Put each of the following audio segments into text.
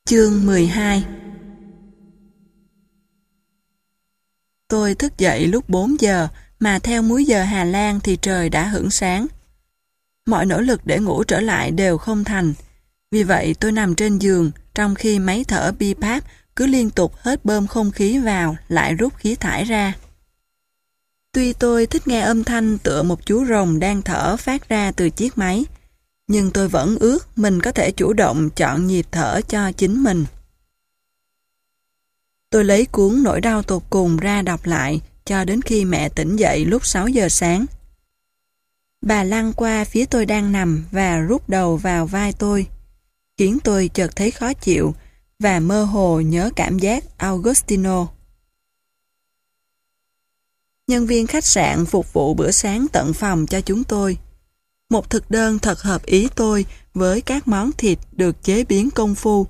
Chương 12. Tôi thức dậy lúc 4 giờ, mà theo múi giờ Hà Lan thì trời đã hửng sáng. Mọi nỗ lực để ngủ trở lại đều không thành. Vì vậy tôi nằm trên giường, trong khi máy thở BiPAP cứ liên tục hết bơm không khí vào, lại rút khí thải ra. Tuy tôi thích nghe âm thanh tựa một chú rồng đang thở phát ra từ chiếc máy, nhưng tôi vẫn ước mình có thể chủ động chọn nhịp thở cho chính mình. Tôi lấy cuốn Nỗi đau tột cùng ra đọc lại cho đến khi mẹ tỉnh dậy lúc 6 giờ sáng. Bà lăn qua phía tôi đang nằm và rút đầu vào vai tôi, khiến tôi chợt thấy khó chịu và mơ hồ nhớ cảm giác Augustino. Nhân viên khách sạn phục vụ bữa sáng tận phòng cho chúng tôi. Một thực đơn thật hợp ý tôi với các món thịt được chế biến công phu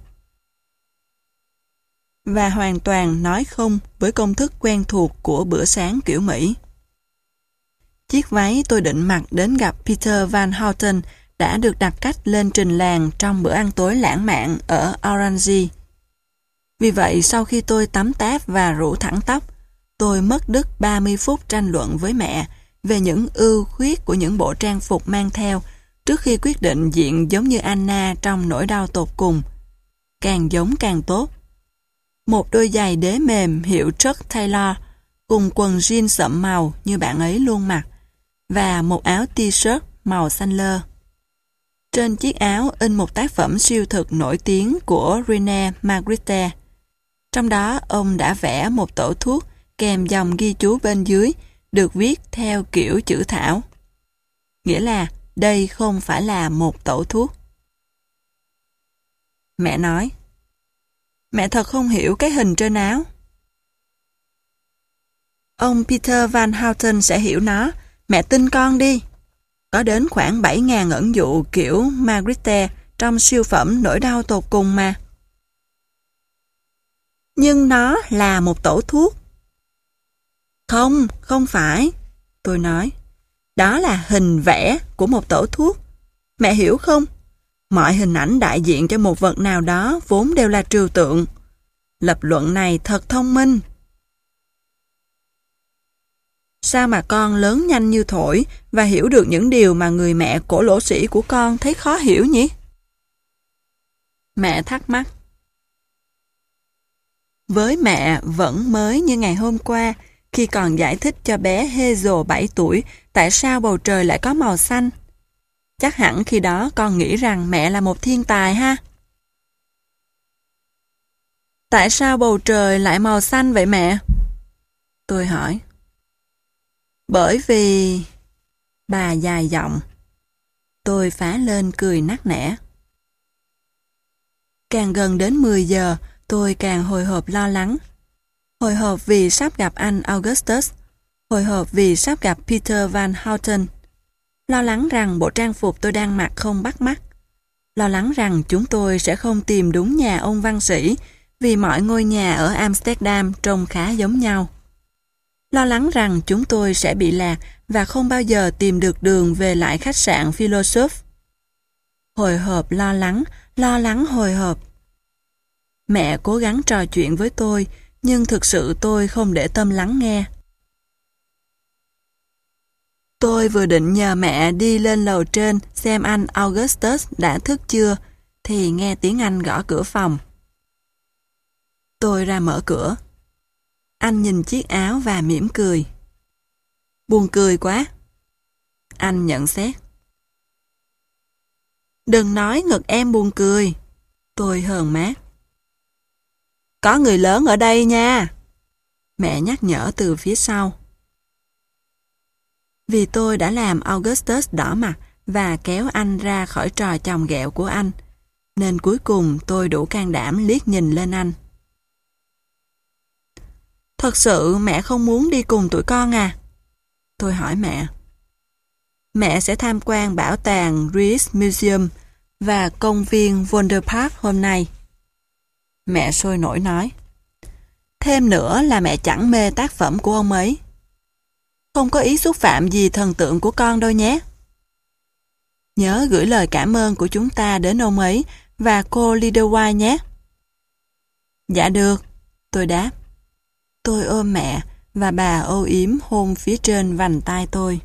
và hoàn toàn nói không với công thức quen thuộc của bữa sáng kiểu Mỹ. Chiếc váy tôi định mặc đến gặp Peter Van Houten đã được đặt cách lên trình làng trong bữa ăn tối lãng mạn ở Orange. Vì vậy, sau khi tôi tắm táp và rủ thẳng tóc, tôi mất đứt 30 phút tranh luận với mẹ về những ưu khuyết của những bộ trang phục mang theo trước khi quyết định diện giống như Anna trong Nỗi đau tột cùng. Càng giống càng tốt. Một đôi giày đế mềm hiệu Chuck Taylor cùng quần jean sậm màu như bạn ấy luôn mặc và một áo t-shirt màu xanh lơ. Trên chiếc áo in một tác phẩm siêu thực nổi tiếng của René Magritte. Trong đó ông đã vẽ một tổ thuốc kèm dòng ghi chú bên dưới được viết theo kiểu chữ thảo. Nghĩa là đây không phải là một tẩu thuốc. Mẹ nói, mẹ thật không hiểu cái hình trên áo. Ông Peter Van Houten sẽ hiểu nó, mẹ tin con đi. Có đến khoảng 7.000 ẩn dụ kiểu Magritte trong siêu phẩm Nỗi đau tột cùng mà. Nhưng nó là một tẩu thuốc. Không, không phải, tôi nói. Đó là hình vẽ của một tẩu thuốc. Mẹ hiểu không? Mọi hình ảnh đại diện cho một vật nào đó vốn đều là trừu tượng. Lập luận này thật thông minh. Sao mà con lớn nhanh như thổi và hiểu được những điều mà người mẹ cổ lỗ sĩ của con thấy khó hiểu nhỉ? Mẹ thắc mắc. Với mẹ vẫn mới như ngày hôm qua khi còn giải thích cho bé Hazel 7 tuổi tại sao bầu trời lại có màu xanh. Chắc hẳn khi đó con nghĩ rằng mẹ là một thiên tài ha? Tại sao bầu trời lại màu xanh vậy mẹ? Tôi hỏi. Bởi vì... Bà dài giọng. Tôi phá lên cười nắc nẻ. Càng gần đến 10 giờ, tôi càng hồi hộp lo lắng. Hồi hộp vì sắp gặp anh Augustus. Hồi hộp vì sắp gặp Peter Van Houten. Lo lắng rằng bộ trang phục tôi đang mặc không bắt mắt. Lo lắng rằng chúng tôi sẽ không tìm đúng nhà ông văn sĩ vì mọi ngôi nhà ở Amsterdam trông khá giống nhau. Lo lắng rằng chúng tôi sẽ bị lạc và không bao giờ tìm được đường về lại khách sạn Philosophe. Hồi hộp lo lắng hồi hộp. Mẹ cố gắng trò chuyện với tôi, nhưng thực sự tôi không để tâm lắng nghe. Tôi vừa định nhờ mẹ đi lên lầu trên xem anh Augustus đã thức chưa, thì nghe tiếng anh gõ cửa phòng. Tôi ra mở cửa. Anh nhìn chiếc áo và mỉm cười. Buồn cười quá. Anh nhận xét. Đừng nói ngực em buồn cười. Tôi hờn mát. Có người lớn ở đây nha. Mẹ nhắc nhở từ phía sau. Vì tôi đã làm Augustus đỏ mặt và kéo anh ra khỏi trò chồng ghẹo của anh, nên cuối cùng tôi đủ can đảm liếc nhìn lên anh. Thật sự mẹ không muốn đi cùng tụi con à? Tôi hỏi mẹ. Mẹ sẽ tham quan bảo tàng Rijksmuseum và công viên Vondelpark hôm nay. Mẹ sôi nổi nói. Thêm nữa là mẹ chẳng mê tác phẩm của ông ấy. Không có ý xúc phạm gì thần tượng của con đâu nhé. Nhớ gửi lời cảm ơn của chúng ta đến ông ấy và cô Lidewine nhé. Dạ được, tôi đáp. Tôi ôm mẹ và bà âu yếm hôn phía trên vành tai tôi.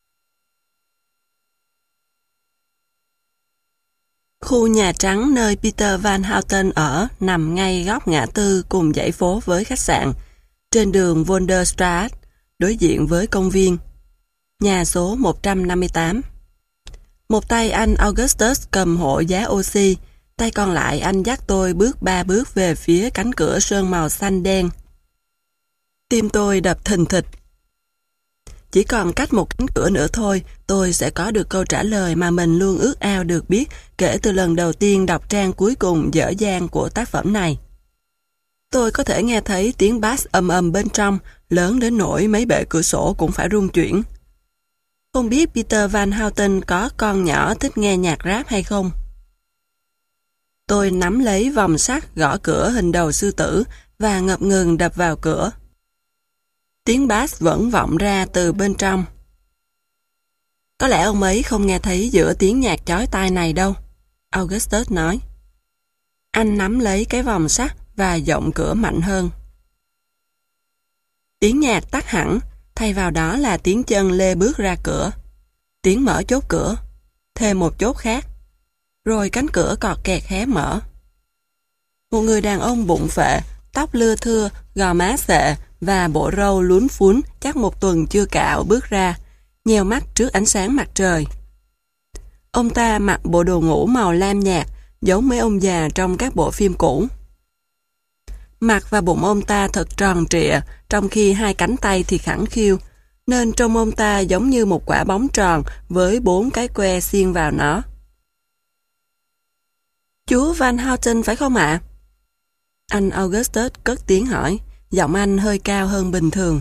Khu Nhà Trắng nơi Peter Van Houten ở nằm ngay góc ngã tư cùng dãy phố với khách sạn, trên đường Vonderstraat, đối diện với công viên. Nhà số 158. Một tay anh Augustus cầm hộ giá oxy, tay còn lại anh dắt tôi bước 3 bước về phía cánh cửa sơn màu xanh đen. Tim tôi đập thình thịch. Chỉ còn cách một cánh cửa nữa thôi, tôi sẽ có được câu trả lời mà mình luôn ước ao được biết kể từ lần đầu tiên đọc trang cuối cùng dở dang của tác phẩm này. Tôi có thể nghe thấy tiếng bass ầm ầm bên trong, lớn đến nỗi mấy bệ cửa sổ cũng phải rung chuyển. Không biết Peter Van Houten có con nhỏ thích nghe nhạc rap hay không? Tôi nắm lấy vòng sắt gõ cửa hình đầu sư tử và ngập ngừng đập vào cửa. Tiếng bass vẫn vọng ra từ bên trong. Có lẽ ông ấy không nghe thấy giữa tiếng nhạc chói tai này đâu, Augustus nói. Anh nắm lấy cái vòng sắt và giọng cửa mạnh hơn. Tiếng nhạc tắt hẳn, thay vào đó là tiếng chân lê bước ra cửa. Tiếng mở chốt cửa, thêm một chốt khác. Rồi cánh cửa cọt kẹt hé mở. Một người đàn ông bụng phệ, tóc lưa thưa, gò má xệ và bộ râu lún phún chắc một tuần chưa cạo bước ra, nheo mắt trước ánh sáng mặt trời. Ông ta mặc bộ đồ ngủ màu lam nhạt, giống mấy ông già trong các bộ phim cũ. Mặt và bụng ông ta thật tròn trịa, trong khi hai cánh tay thì khẳng khiu, nên trông ông ta giống như một quả bóng tròn với 4 cái que xiên vào nó. Chú Van Houten phải không ạ? Anh Augustus cất tiếng hỏi, giọng anh hơi cao hơn bình thường.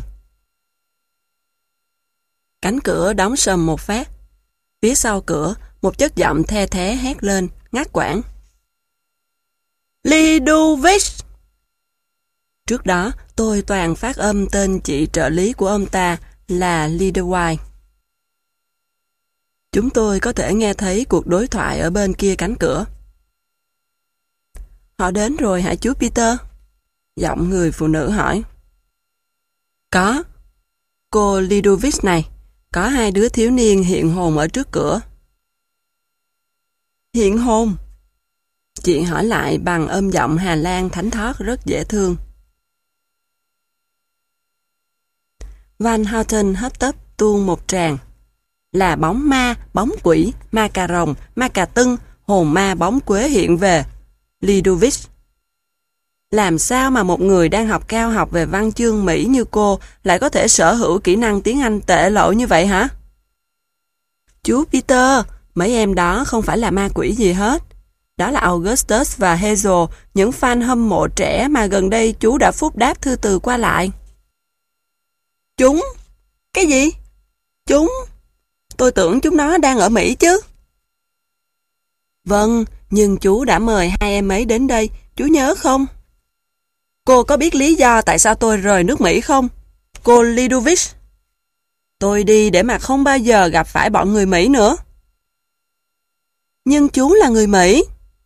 Cánh cửa đóng sầm một phát. Phía sau cửa, một chất giọng the thé hét lên, ngắt quãng. Lidovic! Trước đó, tôi toàn phát âm tên chị trợ lý của ông ta là Lidewine. Chúng tôi có thể nghe thấy cuộc đối thoại ở bên kia cánh cửa. Họ đến rồi hả chú Peter? Giọng người phụ nữ hỏi. Có. Cô Lidovic này, có 2 đứa thiếu niên hiện hồn ở trước cửa. Hiện hồn? Chị hỏi lại bằng âm giọng Hà Lan thánh thót rất dễ thương. Van Houten hấp tấp tuôn một tràng. Là bóng ma, bóng quỷ, ma cà rồng, ma cà tưng, hồn ma bóng quế hiện về. Lidovic. Làm sao mà một người đang học cao học về văn chương Mỹ như cô lại có thể sở hữu kỹ năng tiếng Anh tệ lỗi như vậy hả? Chú Peter, mấy em đó không phải là ma quỷ gì hết. Đó là Augustus và Hazel, những fan hâm mộ trẻ mà gần đây chú đã phúc đáp thư từ qua lại. Chúng? Cái gì? Chúng? Tôi tưởng chúng nó đang ở Mỹ chứ. Vâng, nhưng chú đã mời 2 em ấy đến đây, chú nhớ không? Cô có biết lý do tại sao tôi rời nước Mỹ không? Cô Lidovic. Tôi đi để mà không bao giờ gặp phải bọn người Mỹ nữa. Nhưng chú là người Mỹ.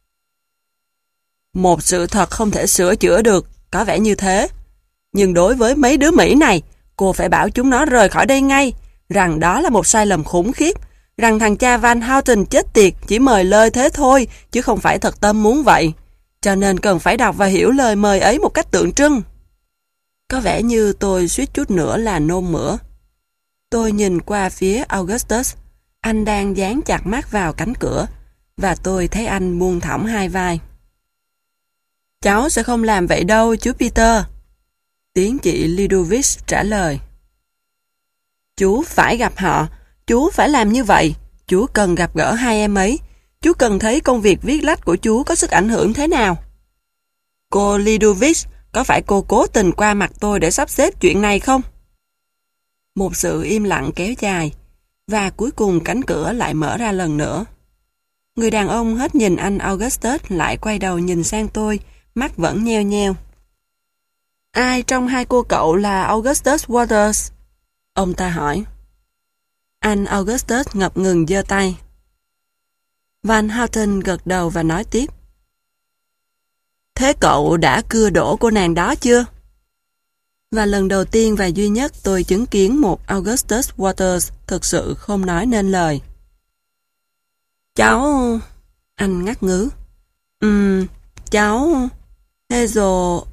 Một sự thật không thể sửa chữa được, có vẻ như thế. Nhưng đối với mấy đứa Mỹ này, cô phải bảo chúng nó rời khỏi đây ngay, rằng đó là một sai lầm khủng khiếp, rằng thằng cha Van Houten chết tiệt chỉ mời lơi thế thôi, chứ không phải thật tâm muốn vậy. Cho nên cần phải đọc và hiểu lời mời ấy một cách tượng trưng. Có vẻ như tôi suýt chút nữa là nôn mửa. Tôi nhìn qua phía Augustus, anh đang dán chặt mắt vào cánh cửa, và tôi thấy anh buông thõng hai vai. Cháu sẽ không làm vậy đâu, chú Peter. Tiếng chị Lidovic trả lời. Chú phải gặp họ, chú phải làm như vậy, chú cần gặp gỡ 2 em ấy, chú cần thấy công việc viết lách của chú có sức ảnh hưởng thế nào. Cô Lidovic, có phải cô cố tình qua mặt tôi để sắp xếp chuyện này không? Một sự im lặng kéo dài, và cuối cùng cánh cửa lại mở ra lần nữa. Người đàn ông hết nhìn anh Augustus lại quay đầu nhìn sang tôi, mắt vẫn nheo nheo. Ai trong 2 cô cậu là Augustus Waters? Ông ta hỏi. Anh Augustus ngập ngừng giơ tay. Van Houten gật đầu và nói tiếp. Thế cậu đã cưa đổ cô nàng đó chưa? Và lần đầu tiên và duy nhất tôi chứng kiến một Augustus Waters thực sự không nói nên lời. Cháu... Anh ngắt ngứ. Cháu... Hazel...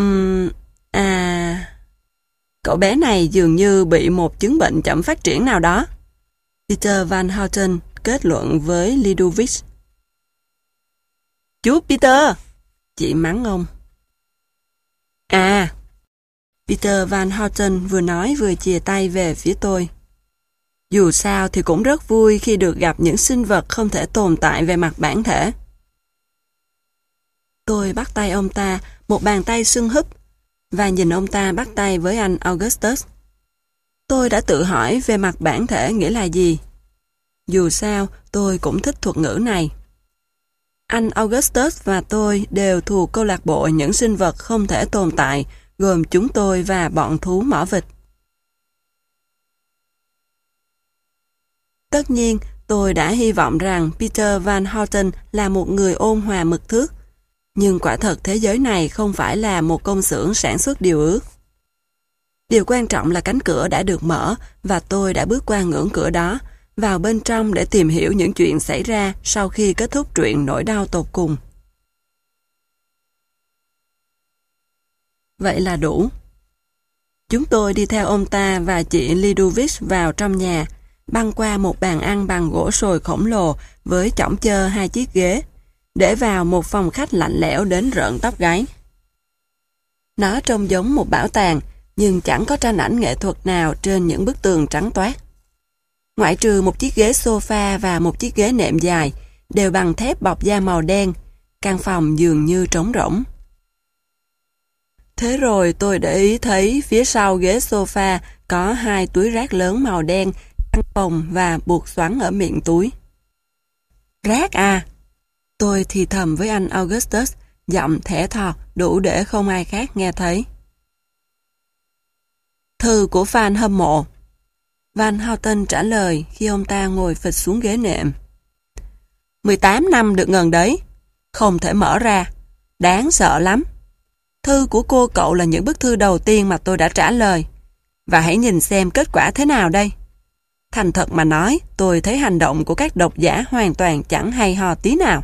Cậu bé này dường như bị một chứng bệnh chậm phát triển nào đó. Peter Van Houten kết luận với Ludovic. Chú Peter! Chị mắng ông. Peter Van Houten vừa nói vừa chìa tay về phía tôi. Dù sao thì cũng rất vui khi được gặp những sinh vật không thể tồn tại về mặt bản thể. Tôi bắt tay ông ta, một bàn tay sưng húp, và nhìn ông ta bắt tay với anh Augustus. Tôi đã tự hỏi về mặt bản thể nghĩa là gì. Dù sao, tôi cũng thích thuật ngữ này. Anh Augustus và tôi đều thuộc câu lạc bộ những sinh vật không thể tồn tại, gồm chúng tôi và bọn thú mỏ vịt. Tất nhiên, tôi đã hy vọng rằng Peter Van Houten là một người ôn hòa mực thước, nhưng quả thật thế giới này không phải là một công xưởng sản xuất điều ước. Điều quan trọng là cánh cửa đã được mở và tôi đã bước qua ngưỡng cửa đó, vào bên trong để tìm hiểu những chuyện xảy ra sau khi kết thúc truyện nỗi đau tột cùng. Vậy là đủ. Chúng tôi đi theo ông ta và chị Ludovic vào trong nhà, băng qua một bàn ăn bằng gỗ sồi khổng lồ với chõng chơ 2 chiếc ghế, để vào một phòng khách lạnh lẽo đến rợn tóc gáy. Nó trông giống một bảo tàng, nhưng chẳng có tranh ảnh nghệ thuật nào trên những bức tường trắng toát. Ngoại trừ một chiếc ghế sofa và một chiếc ghế nệm dài, đều bằng thép bọc da màu đen, căn phòng dường như trống rỗng. Thế rồi tôi để ý thấy phía sau ghế sofa có 2 túi rác lớn màu đen, căng phồng và buộc xoắn ở miệng túi. Rác à? Tôi thì thầm với anh Augustus, giọng thẻ thò đủ để không ai khác nghe thấy. Thư của fan hâm mộ. Van Houten trả lời khi ông ta ngồi phịch xuống ghế nệm. 18 năm được ngần đấy. Không thể mở ra. Đáng sợ lắm. Thư của cô cậu là những bức thư đầu tiên mà tôi đã trả lời. Và hãy nhìn xem kết quả thế nào đây. Thành thật mà nói, tôi thấy hành động của các độc giả hoàn toàn chẳng hay ho tí nào.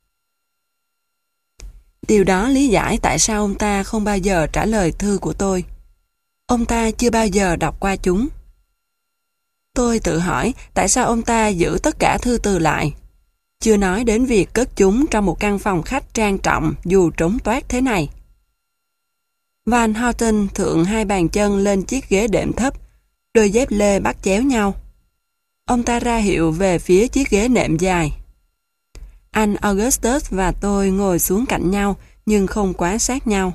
Điều đó lý giải tại sao ông ta không bao giờ trả lời thư của tôi. Ông ta chưa bao giờ đọc qua chúng. Tôi tự hỏi tại sao ông ta giữ tất cả thư từ lại. Chưa nói đến việc cất chúng trong một căn phòng khách trang trọng dù trống toát thế này. Van Houten thượng 2 bàn chân lên chiếc ghế đệm thấp, đôi dép lê bắt chéo nhau. Ông ta ra hiệu về phía chiếc ghế nệm dài. Anh Augustus và tôi ngồi xuống cạnh nhau nhưng không quá sát nhau.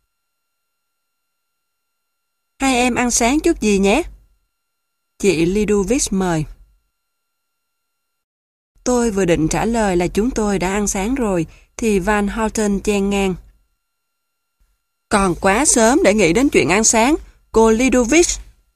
Hai em ăn sáng chút gì nhé? Chị Ludovic mời. Tôi vừa định trả lời là chúng tôi đã ăn sáng rồi, thì Van Houten chen ngang. Còn quá sớm để nghĩ đến chuyện ăn sáng, cô Ludovic.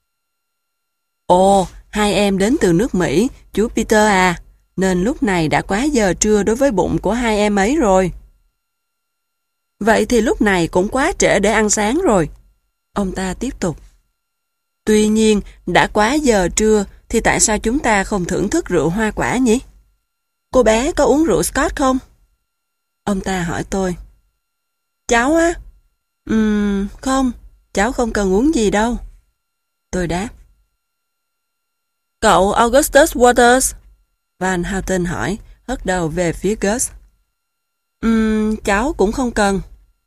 Ồ, hai em đến từ nước Mỹ, chú Peter à, nên lúc này đã quá giờ trưa đối với bụng của hai em ấy rồi. Vậy thì lúc này cũng quá trễ để ăn sáng rồi. Ông ta tiếp tục. Tuy nhiên, đã quá giờ trưa thì tại sao chúng ta không thưởng thức rượu hoa quả nhỉ? Cô bé có uống rượu Scotch không? Ông ta hỏi tôi. Cháu á? Không, cháu không cần uống gì đâu. Tôi đáp. Cậu Augustus Waters? Van Houten hỏi, hất đầu về phía Gus. Cháu cũng không cần.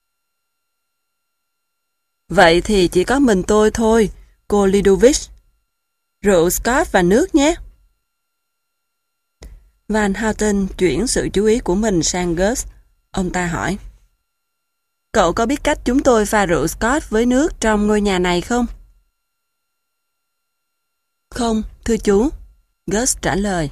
Vậy thì chỉ có mình tôi thôi, cô Ludovic. Rượu Scotch và nước nhé. Van Houten chuyển sự chú ý của mình sang Gus. Ông ta hỏi. Cậu có biết cách chúng tôi pha rượu Scotch với nước trong ngôi nhà này không? Không, thưa chú. Gus trả lời.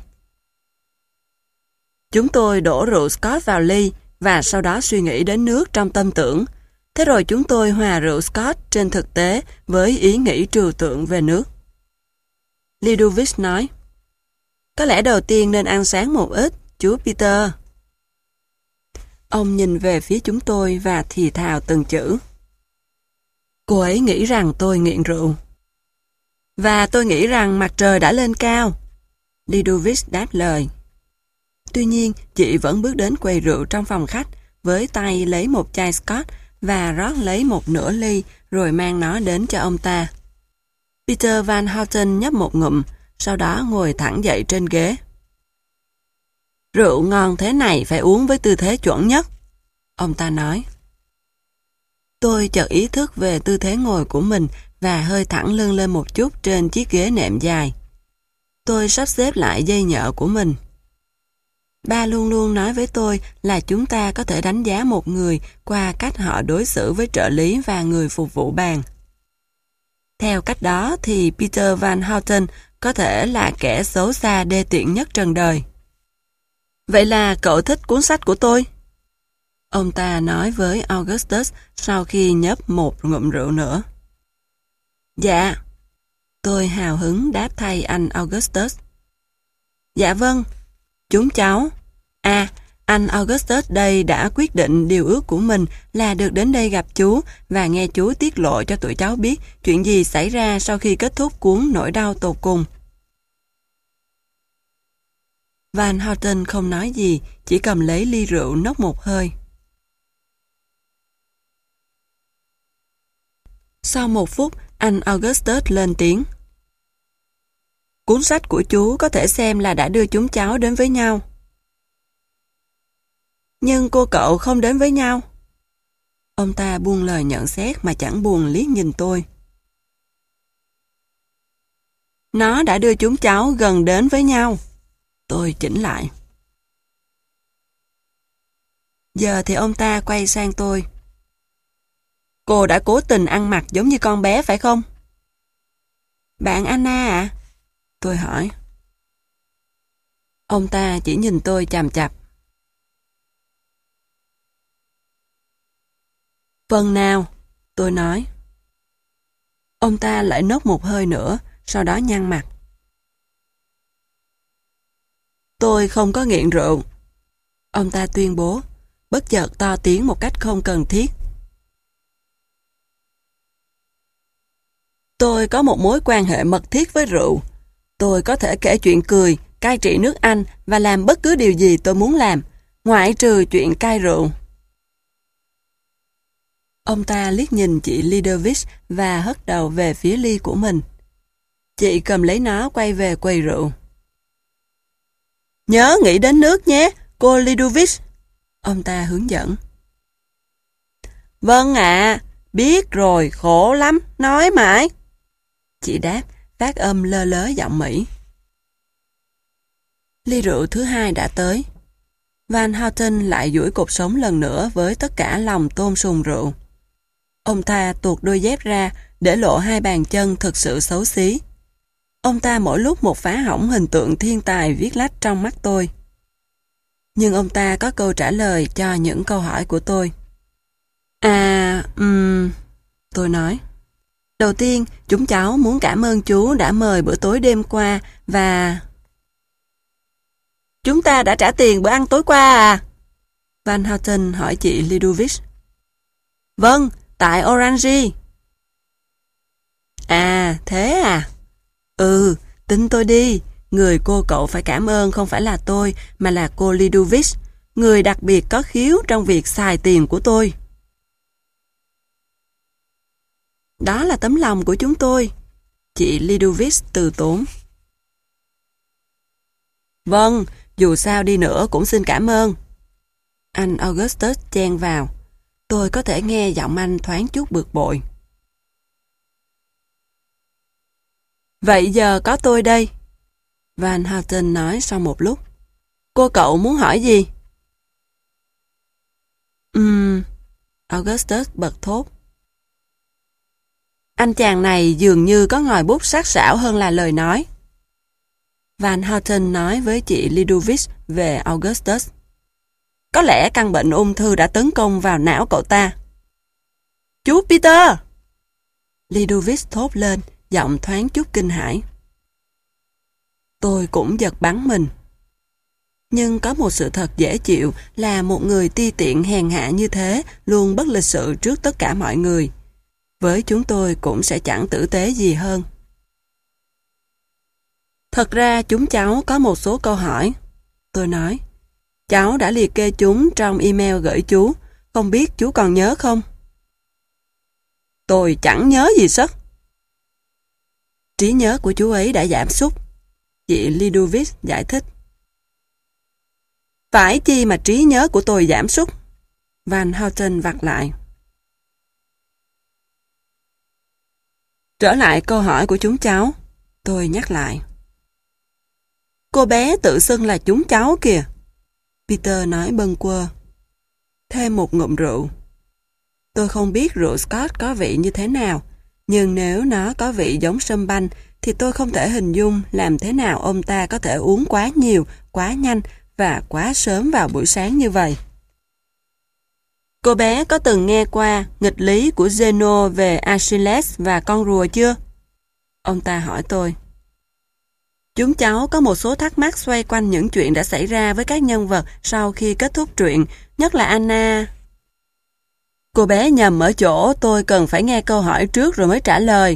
Chúng tôi đổ rượu Scotch vào ly và sau đó suy nghĩ đến nước trong tâm tưởng. Thế rồi chúng tôi hòa rượu Scotch trên thực tế với ý nghĩ trừu tượng về nước. Ludovic nói. Có lẽ đầu tiên nên ăn sáng một ít, chú Peter. Ông nhìn về phía chúng tôi và thì thào từng chữ. Cô ấy nghĩ rằng tôi nghiện rượu. Và tôi nghĩ rằng mặt trời đã lên cao. Lidovic đáp lời. Tuy nhiên, chị vẫn bước đến quầy rượu trong phòng khách, với tay lấy một chai Scotch và rót lấy một nửa ly rồi mang nó đến cho ông ta. Peter Van Houten nhấp một ngụm, sau đó ngồi thẳng dậy trên ghế. Rượu ngon thế này phải uống với tư thế chuẩn nhất, ông ta nói. Tôi chợt ý thức về tư thế ngồi của mình và hơi thẳng lưng lên một chút trên chiếc ghế nệm dài. Tôi sắp xếp lại dây nhợ của mình. Ba luôn luôn nói với tôi là chúng ta có thể đánh giá một người qua cách họ đối xử với trợ lý và người phục vụ bàn. Theo cách đó thì Peter Van Houten có thể là kẻ xấu xa đê tiện nhất trần đời. Vậy là cậu thích cuốn sách của tôi? Ông ta nói với Augustus sau khi nhấp một ngụm rượu nữa. Dạ. Tôi hào hứng đáp thay anh Augustus. Dạ vâng. Chúng cháu. Anh Augustus đây đã quyết định điều ước của mình là được đến đây gặp chú và nghe chú tiết lộ cho tụi cháu biết chuyện gì xảy ra sau khi kết thúc cuốn Nỗi đau tột cùng. Van Houten không nói gì, chỉ cầm lấy ly rượu nốc một hơi. Sau một phút, anh Augustus lên tiếng. Cuốn sách của chú có thể xem là đã đưa chúng cháu đến với nhau. Nhưng cô cậu không đến với nhau. Ông ta buông lời nhận xét mà chẳng buồn liếc nhìn tôi. Nó đã đưa chúng cháu gần đến với nhau. Tôi chỉnh lại. Giờ thì ông ta quay sang tôi. Cô đã cố tình ăn mặc giống như con bé phải không? Bạn Anna ạ? Tôi hỏi. Ông ta chỉ nhìn tôi chằm chằm. Phần nào? Tôi nói. Ông ta lại nốc một hơi nữa, sau đó nhăn mặt. Tôi không có nghiện rượu. Ông ta tuyên bố, bất chợt to tiếng một cách không cần thiết. Tôi có một mối quan hệ mật thiết với rượu. Tôi có thể kể chuyện cười, cai trị nước Anh và làm bất cứ điều gì tôi muốn làm, ngoại trừ chuyện cai rượu. Ông ta liếc nhìn chị Lidovic và hất đầu về phía ly của mình. Chị cầm lấy nó quay về quầy rượu. Nhớ nghĩ đến nước nhé, cô Lidovic. Ông ta hướng dẫn. Vâng ạ, biết rồi, khổ lắm, nói mãi. Chị đáp, phát âm lơ lớ giọng Mỹ. Ly rượu thứ hai đã tới. Van Houten lại duỗi cột sống lần nữa với tất cả lòng tôn sùng rượu. Ông ta tuột đôi dép ra để lộ hai bàn chân thực sự xấu xí. Ông ta mỗi lúc một phá hỏng hình tượng thiên tài viết lách trong mắt tôi. Nhưng ông ta có câu trả lời cho những câu hỏi của tôi. Tôi nói. Đầu tiên, chúng cháu muốn cảm ơn chú đã mời bữa tối đêm qua và... Chúng ta đã trả tiền bữa ăn tối qua à? Van Houten hỏi chị Lidovic. Vâng, tại Orange. À, thế à? Ừ, tin tôi đi. Người cô cậu phải cảm ơn không phải là tôi, mà là cô Lidovic, người đặc biệt có khiếu trong việc xài tiền của tôi. Đó là tấm lòng của chúng tôi. Chị Lidovic từ tốn. Vâng, dù sao đi nữa cũng xin cảm ơn. Anh Augustus chen vào. Tôi có thể nghe giọng anh thoáng chút bực bội. Vậy giờ có tôi đây. Van Houten nói sau một lúc. Cô cậu muốn hỏi gì? Augustus bật thốt. Anh chàng này dường như có ngòi bút sắc sảo hơn là lời nói. Van Houten nói với chị Lidovic về Augustus. Có lẽ căn bệnh ung thư đã tấn công vào não cậu ta. Chú Peter! Lidovic thốt lên, giọng thoáng chút kinh hãi. Tôi cũng giật bắn mình. Nhưng có một sự thật dễ chịu là một người ti tiện hèn hạ như thế luôn bất lịch sự trước tất cả mọi người. Với chúng tôi cũng sẽ chẳng tử tế gì hơn. Thật ra chúng cháu có một số câu hỏi. Tôi nói, cháu đã liệt kê chúng trong email gửi chú, không biết chú còn nhớ không? Tôi chẳng nhớ gì sất. Trí nhớ của chú ấy đã giảm sút, chị Lidovic giải thích. Phải chi mà trí nhớ của tôi giảm sút? Van Houten vặt lại. Trở lại câu hỏi của chúng cháu, tôi nhắc lại. Cô bé tự xưng là chúng cháu kìa. Peter nói bâng quơ. Thêm một ngụm rượu. Tôi không biết rượu Scotch có vị như thế nào, nhưng nếu nó có vị giống sâm banh, thì tôi không thể hình dung làm thế nào ông ta có thể uống quá nhiều, quá nhanh và quá sớm vào buổi sáng như vậy. Cô bé có từng nghe qua nghịch lý của Zeno về Achilles và con rùa chưa? Ông ta hỏi tôi. Chúng cháu có một số thắc mắc xoay quanh những chuyện đã xảy ra với các nhân vật sau khi kết thúc truyện, nhất là Anna. Cô bé nhầm ở chỗ tôi cần phải nghe câu hỏi trước rồi mới trả lời.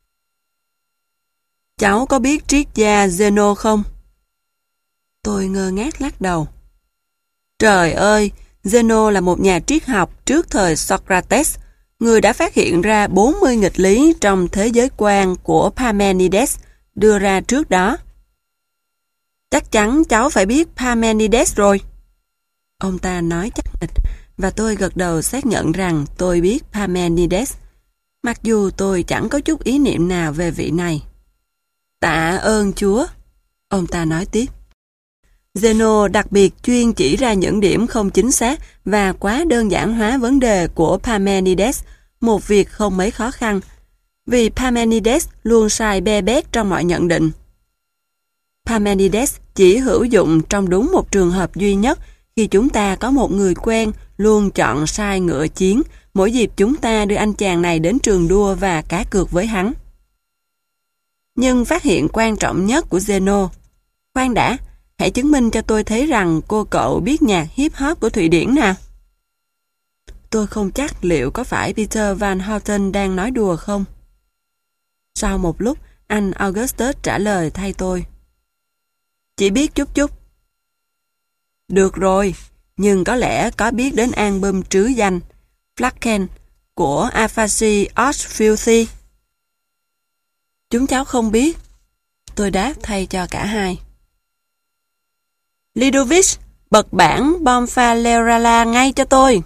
Cháu có biết triết gia Zeno không? Tôi ngơ ngác lắc đầu. Trời ơi, Zeno là một nhà triết học trước thời Socrates, người đã phát hiện ra 40 nghịch lý trong thế giới quan của Parmenides đưa ra trước đó. Chắc chắn cháu phải biết Parmenides rồi. Ông ta nói chắc nịch, và tôi gật đầu xác nhận rằng tôi biết Parmenides, mặc dù tôi chẳng có chút ý niệm nào về vị này. Tạ ơn Chúa, ông ta nói tiếp. Zeno đặc biệt chuyên chỉ ra những điểm không chính xác và quá đơn giản hóa vấn đề của Parmenides, một việc không mấy khó khăn, vì Parmenides luôn sai be bét trong mọi nhận định. Parmenides chỉ hữu dụng trong đúng một trường hợp duy nhất, khi chúng ta có một người quen luôn chọn sai ngựa chiến mỗi dịp chúng ta đưa anh chàng này đến trường đua và cá cược với hắn. Nhưng phát hiện quan trọng nhất của Zeno, khoan đã, hãy chứng minh cho tôi thấy rằng cô cậu biết nhạc hip hop của Thụy Điển nào. Tôi không chắc liệu có phải Peter Van Houten đang nói đùa không. Sau một lúc, anh Augustus trả lời thay tôi. Chỉ biết chút chút. Được rồi, nhưng có lẽ có biết đến album trứ danh Flaken của Aphasie Oshfilthy. Chúng cháu không biết. Tôi đáp thay cho cả hai. Lidovic, bật bản Bonfalerala ngay cho tôi.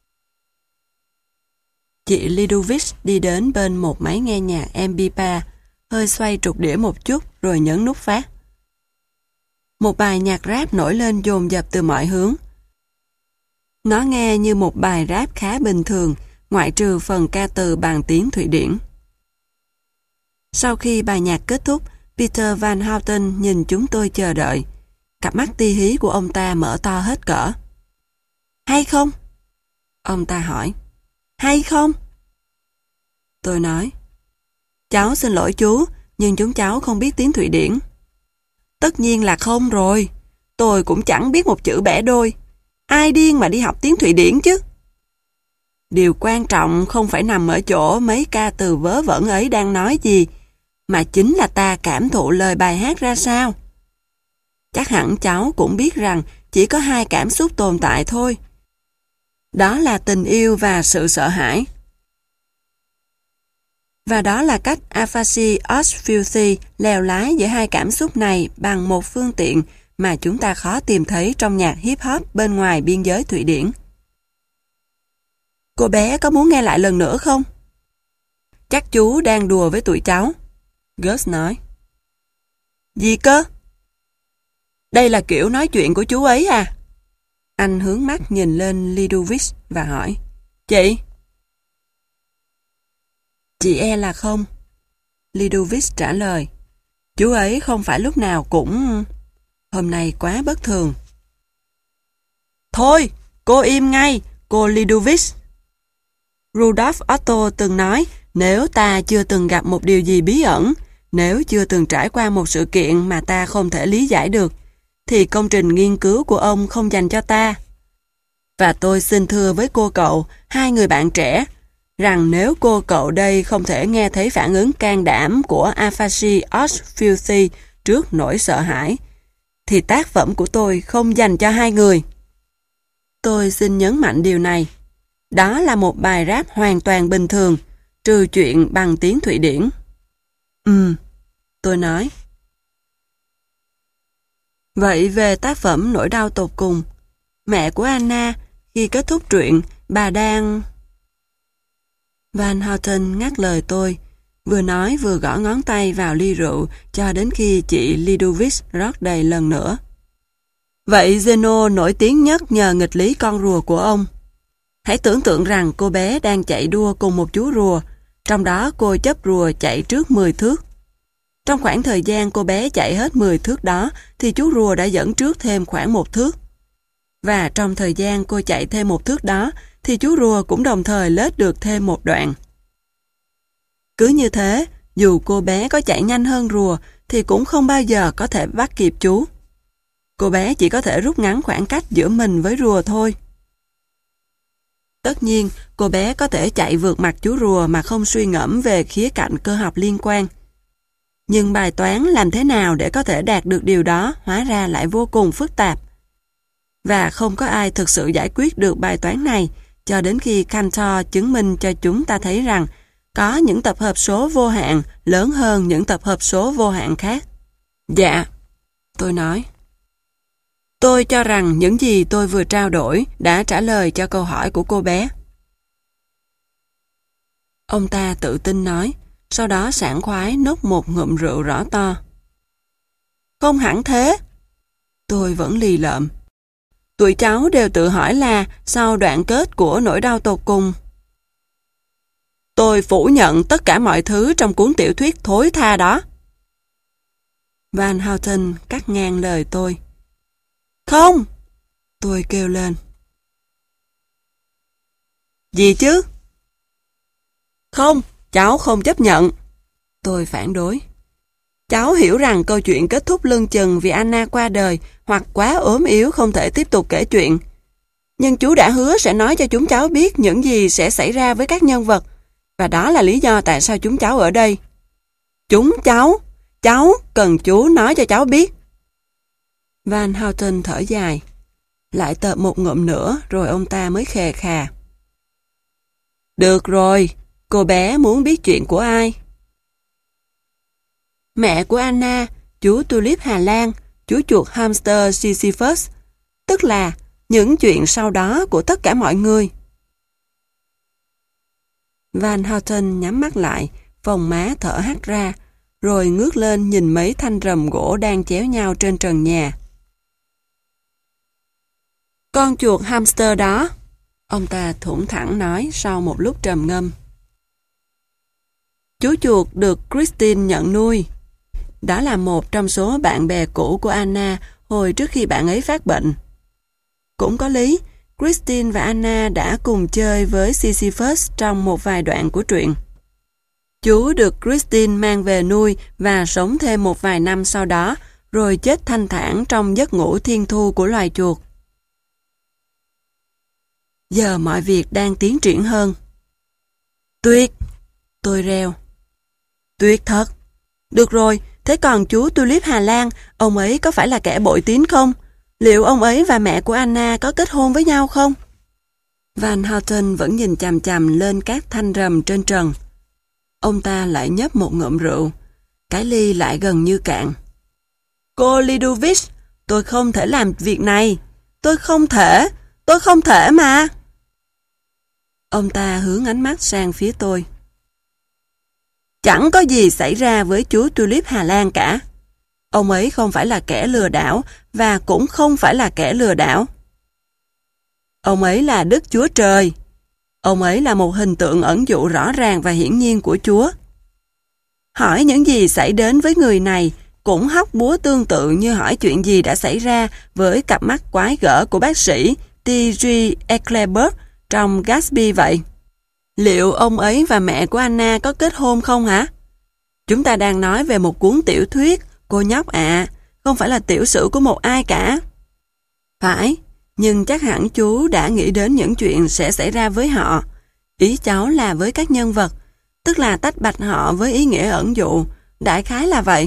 Chị Lidovic đi đến bên một máy nghe nhạc MP3, hơi xoay trục đĩa một chút rồi nhấn nút phát. Một bài nhạc rap nổi lên dồn dập từ mọi hướng. Nó nghe như một bài rap khá bình thường, ngoại trừ phần ca từ bằng tiếng Thụy Điển. Sau khi bài nhạc kết thúc, Peter Van Houten nhìn chúng tôi chờ đợi. Cặp mắt ti hí của ông ta mở to hết cỡ. Hay không? Ông ta hỏi. Hay không? Tôi nói. Cháu xin lỗi chú, nhưng chúng cháu không biết tiếng Thụy Điển. Tất nhiên là không rồi. Tôi cũng chẳng biết một chữ bẻ đôi. Ai điên mà đi học tiếng Thụy Điển chứ? Điều quan trọng không phải nằm ở chỗ mấy ca từ vớ vẩn ấy đang nói gì, mà chính là ta cảm thụ lời bài hát ra sao. Chắc hẳn cháu cũng biết rằng chỉ có hai cảm xúc tồn tại thôi. Đó là tình yêu và sự sợ hãi. Và đó là cách Aphasie Oshfilthy lèo lái giữa hai cảm xúc này bằng một phương tiện mà chúng ta khó tìm thấy trong nhạc hip hop bên ngoài biên giới Thụy Điển. Cô bé có muốn nghe lại lần nữa không? Chắc chú đang đùa với tụi cháu. Gus nói. Gì cơ? Đây là kiểu nói chuyện của chú ấy à? Anh hướng mắt nhìn lên Lidovic và hỏi. Chị? Chị e là không. Lidovic trả lời. Chú ấy không phải lúc nào cũng... Hôm nay quá bất thường. Thôi, cô im ngay, cô Lidovic. Rudolf Otto từng nói, nếu ta chưa từng gặp một điều gì bí ẩn, nếu chưa từng trải qua một sự kiện mà ta không thể lý giải được, thì công trình nghiên cứu của ông không dành cho ta. Và tôi xin thưa với cô cậu, hai người bạn trẻ, rằng nếu cô cậu đây không thể nghe thấy phản ứng can đảm của Afashi Osfilthy trước nỗi sợ hãi, thì tác phẩm của tôi không dành cho hai người. Tôi xin nhấn mạnh điều này. Đó là một bài rap hoàn toàn bình thường, trừ chuyện bằng tiếng Thụy Điển. Tôi nói. Vậy về tác phẩm Nỗi đau tột cùng, mẹ của Anna, khi kết thúc truyện, bà đang... Van Houten ngắt lời tôi, vừa nói vừa gõ ngón tay vào ly rượu cho đến khi chị Lidovic rót đầy lần nữa. Vậy Zeno nổi tiếng nhất nhờ nghịch lý con rùa của ông. Hãy tưởng tượng rằng cô bé đang chạy đua cùng một chú rùa, trong đó cô chấp rùa chạy trước 10 thước. Trong khoảng thời gian cô bé chạy hết 10 thước đó thì chú rùa đã dẫn trước thêm khoảng 1 thước. Và trong thời gian cô chạy thêm 1 thước đó thì chú rùa cũng đồng thời lết được thêm một đoạn. Cứ như thế, dù cô bé có chạy nhanh hơn rùa thì cũng không bao giờ có thể bắt kịp chú. Cô bé chỉ có thể rút ngắn khoảng cách giữa mình với rùa thôi. Tất nhiên, cô bé có thể chạy vượt mặt chú rùa mà không suy ngẫm về khía cạnh cơ học liên quan. Nhưng bài toán làm thế nào để có thể đạt được điều đó hóa ra lại vô cùng phức tạp. Và không có ai thực sự giải quyết được bài toán này cho đến khi Cantor chứng minh cho chúng ta thấy rằng có những tập hợp số vô hạn lớn hơn những tập hợp số vô hạn khác. Dạ, tôi nói. Tôi cho rằng những gì tôi vừa trao đổi đã trả lời cho câu hỏi của cô bé. Ông ta tự tin nói, sau đó sảng khoái nốc một ngụm rượu rõ to. Không hẳn thế. Tôi vẫn lì lợm. Tụi cháu đều tự hỏi là sau đoạn kết của Nỗi đau tột cùng. Tôi phủ nhận tất cả mọi thứ trong cuốn tiểu thuyết thối tha đó. Van Houten cắt ngang lời tôi. Không! Tôi kêu lên. Gì chứ? Không, cháu không chấp nhận. Tôi phản đối. Cháu hiểu rằng câu chuyện kết thúc lưng chừng vì Anna qua đời hoặc quá ốm yếu không thể tiếp tục kể chuyện. Nhưng chú đã hứa sẽ nói cho chúng cháu biết những gì sẽ xảy ra với các nhân vật. Và đó là lý do tại sao chúng cháu ở đây. Cháu cần chú nói cho cháu biết. Van Houten thở dài. Lại tợp một ngụm nữa rồi ông ta mới khè khà. Được rồi, cô bé muốn biết chuyện của ai? Mẹ của Anna, chú Tulip Hà Lan, chú chuột hamster Sisyphus, tức là những chuyện sau đó của tất cả mọi người. Van Houten nhắm mắt lại, phồng má thở hắt ra, rồi ngước lên nhìn mấy thanh rầm gỗ đang chéo nhau trên trần nhà. Con chuột hamster đó, ông ta thủng thẳng nói sau một lúc trầm ngâm. Chú chuột được Christine nhận nuôi. Đó là một trong số bạn bè cũ của Anna hồi trước khi bạn ấy phát bệnh. Cũng có lý, Christine và Anna đã cùng chơi với Sisyphus trong một vài đoạn của truyện. Chú được Christine mang về nuôi và sống thêm một vài năm sau đó, rồi chết thanh thản trong giấc ngủ thiên thu của loài chuột. Giờ mọi việc đang tiến triển hơn. Tuyệt! Tôi reo. Tuyệt thật! Được rồi, thế còn chú Tulip Hà Lan, ông ấy có phải là kẻ bội tín không? Liệu ông ấy và mẹ của Anna có kết hôn với nhau không? Van Houten vẫn nhìn chằm chằm lên các thanh rầm trên trần. Ông ta lại nhấp một ngụm rượu. Cái ly lại gần như cạn. Cô Lidovic, tôi không thể làm việc này. Tôi không thể mà. Ông ta hướng ánh mắt sang phía tôi. Chẳng có gì xảy ra với chú Tulip Hà Lan cả. Ông ấy không phải là kẻ lừa đảo và cũng không phải là kẻ lừa đảo. Ông ấy là Đức Chúa Trời. Ông ấy là một hình tượng ẩn dụ rõ ràng và hiển nhiên của Chúa. Hỏi những gì xảy đến với người này cũng hóc búa tương tự như hỏi chuyện gì đã xảy ra với cặp mắt quái gở của bác sĩ T.G. Eckleburg trong Gatsby vậy. Liệu ông ấy và mẹ của Anna có kết hôn không hả? Chúng ta đang nói về một cuốn tiểu thuyết, cô nhóc ạ, không phải là tiểu sử của một ai cả. Phải, nhưng chắc hẳn chú đã nghĩ đến những chuyện sẽ xảy ra với họ. Ý cháu là với các nhân vật, tức là tách bạch họ với ý nghĩa ẩn dụ, đại khái là vậy.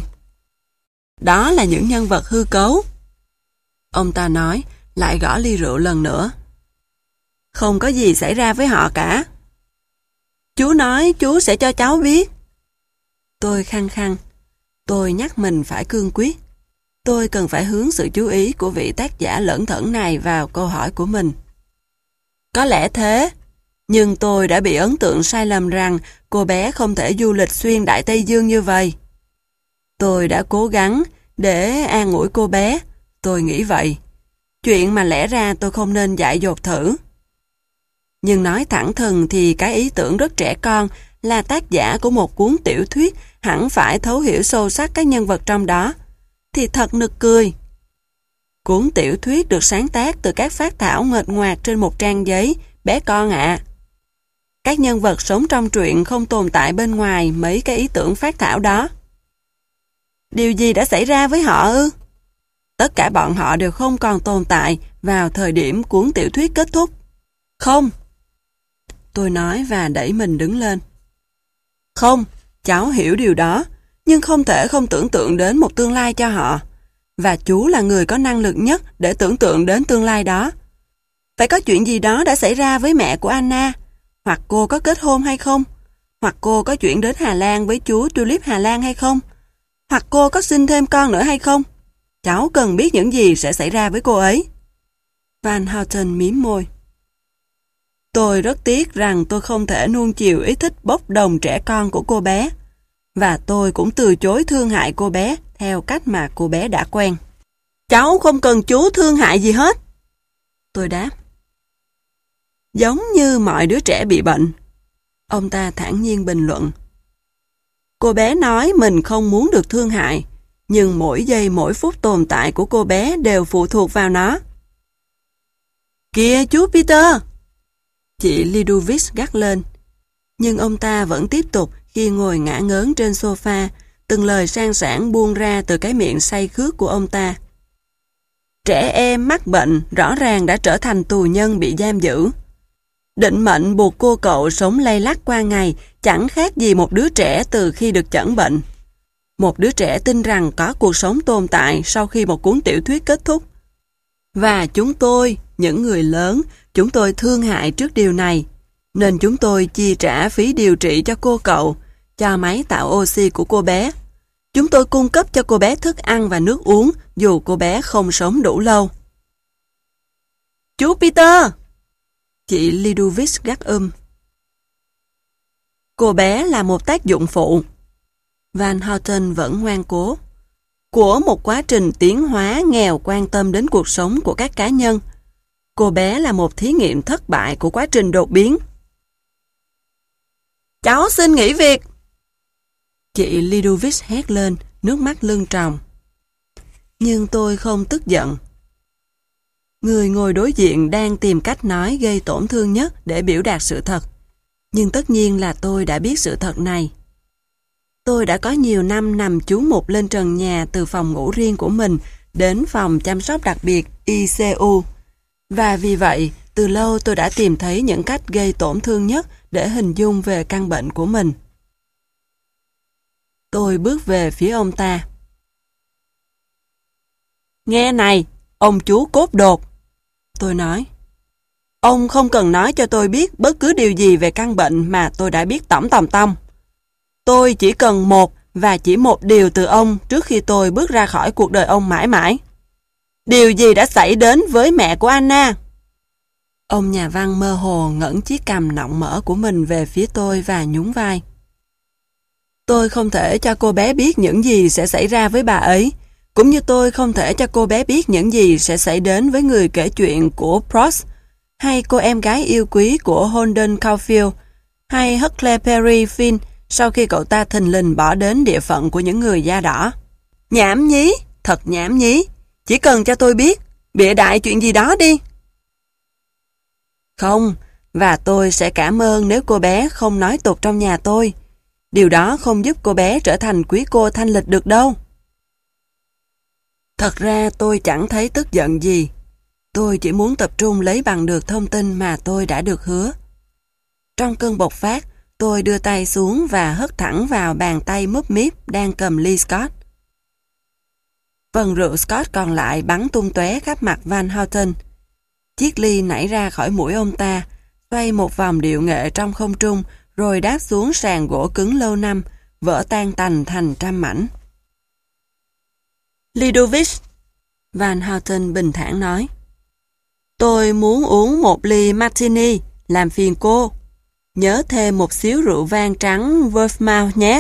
Đó là những nhân vật hư cấu. Ông ta nói, lại gõ ly rượu lần nữa. Không có gì xảy ra với họ cả. Chú nói chú sẽ cho cháu biết. Tôi khăng khăng. Tôi nhắc mình phải cương quyết. Tôi cần phải hướng sự chú ý của vị tác giả lẩn thẩn này vào câu hỏi của mình. Có lẽ thế, nhưng tôi đã bị ấn tượng sai lầm rằng cô bé không thể du lịch xuyên Đại Tây Dương như vậy. Tôi đã cố gắng để an ủi cô bé, tôi nghĩ vậy. Chuyện mà lẽ ra tôi không nên dại dột thử. Nhưng nói thẳng thừng thì cái ý tưởng rất trẻ con là tác giả của một cuốn tiểu thuyết hẳn phải thấu hiểu sâu sắc các nhân vật trong đó, thì thật nực cười. Cuốn tiểu thuyết được sáng tác từ các phác thảo nguệch ngoạc trên một trang giấy, bé con ạ. Các nhân vật sống trong truyện không tồn tại bên ngoài mấy cái ý tưởng phác thảo đó. Điều gì đã xảy ra với họ ư? Tất cả bọn họ đều không còn tồn tại vào thời điểm cuốn tiểu thuyết kết thúc. Không. Tôi nói và đẩy mình đứng lên. Không, cháu hiểu điều đó, nhưng không thể không tưởng tượng đến một tương lai cho họ. Và chú là người có năng lực nhất để tưởng tượng đến tương lai đó. Phải có chuyện gì đó đã xảy ra với mẹ của Anna, hoặc cô có kết hôn hay không, hoặc cô có chuyển đến Hà Lan với chú Tulip Hà Lan hay không, hoặc cô có sinh thêm con nữa hay không. Cháu cần biết những gì sẽ xảy ra với cô ấy. Van Houten mím môi. Tôi rất tiếc rằng tôi không thể nuông chiều ý thích bốc đồng trẻ con của cô bé, và tôi cũng từ chối thương hại cô bé theo cách mà cô bé đã quen. Cháu không cần chú thương hại gì hết. Tôi đáp. Giống như mọi đứa trẻ bị bệnh. Ông ta thản nhiên bình luận. Cô bé nói mình không muốn được thương hại, nhưng mỗi giây mỗi phút tồn tại của cô bé đều phụ thuộc vào nó. Kìa chú Peter! Chị Lidovic gắt lên. Nhưng ông ta vẫn tiếp tục khi ngồi ngã ngớn trên sofa, từng lời sang sảng buông ra từ cái miệng say khước của ông ta. Trẻ em mắc bệnh rõ ràng đã trở thành tù nhân bị giam giữ. Định mệnh buộc cô cậu sống lay lắt qua ngày chẳng khác gì một đứa trẻ từ khi được chẩn bệnh. Một đứa trẻ tin rằng có cuộc sống tồn tại sau khi một cuốn tiểu thuyết kết thúc. Và chúng tôi, những người lớn, chúng tôi thương hại trước điều này, nên chúng tôi chi trả phí điều trị cho cô cậu, cho máy tạo oxy của cô bé. Chúng tôi cung cấp cho cô bé thức ăn và nước uống dù cô bé không sống đủ lâu. Chú Peter! Chị Lidovic gắt Cô bé là một tác dụng phụ. Van Houten vẫn ngoan cố. Của một quá trình tiến hóa nghèo quan tâm đến cuộc sống của các cá nhân. Cô bé là một thí nghiệm thất bại của quá trình đột biến. Cháu xin nghỉ việc! Chị Lidovic hét lên, nước mắt lưng tròng. Nhưng tôi không tức giận. Người ngồi đối diện đang tìm cách nói gây tổn thương nhất để biểu đạt sự thật. Nhưng tất nhiên là tôi đã biết sự thật này. Tôi đã có nhiều năm nằm trú mục lên trần nhà từ phòng ngủ riêng của mình đến phòng chăm sóc đặc biệt ICU. Và vì vậy, từ lâu tôi đã tìm thấy những cách gây tổn thương nhất để hình dung về căn bệnh của mình. Tôi bước về phía ông ta. Nghe này, ông chú cốt đột. Tôi nói. Ông không cần nói cho tôi biết bất cứ điều gì về căn bệnh mà tôi đã biết tỏng tòng tong. Tôi chỉ cần một và chỉ một điều từ ông trước khi tôi bước ra khỏi cuộc đời ông mãi mãi. Điều gì đã xảy đến với mẹ của Anna? Ông nhà văn mơ hồ ngẩng chiếc cằm nọng mỡ của mình về phía tôi và nhún vai. Tôi không thể cho cô bé biết những gì sẽ xảy ra với bà ấy, cũng như tôi không thể cho cô bé biết những gì sẽ xảy đến với người kể chuyện của Proust, hay cô em gái yêu quý của Holden Caulfield, hay Huckleberry Finn sau khi cậu ta thình lình bỏ đến địa phận của những người da đỏ. Nhảm nhí, thật nhảm nhí. Chỉ cần cho tôi biết, bịa đại chuyện gì đó đi. Không, và tôi sẽ cảm ơn nếu cô bé không nói tục trong nhà tôi. Điều đó không giúp cô bé trở thành quý cô thanh lịch được đâu. Thật ra tôi chẳng thấy tức giận gì. Tôi chỉ muốn tập trung lấy bằng được thông tin mà tôi đã được hứa. Trong cơn bộc phát, tôi đưa tay xuống và hất thẳng vào bàn tay múp míp đang cầm ly Scott. Phần rượu Scott còn lại bắn tung tóe khắp mặt Van Houten. Chiếc ly nảy ra khỏi mũi ông ta, xoay một vòng điệu nghệ trong không trung, rồi đáp xuống sàn gỗ cứng lâu năm, vỡ tan tành thành trăm mảnh. Lidovic, Van Houten bình thản nói. Tôi muốn uống một ly martini, làm phiền cô. Nhớ thêm một xíu rượu vang trắng Vermouth nhé.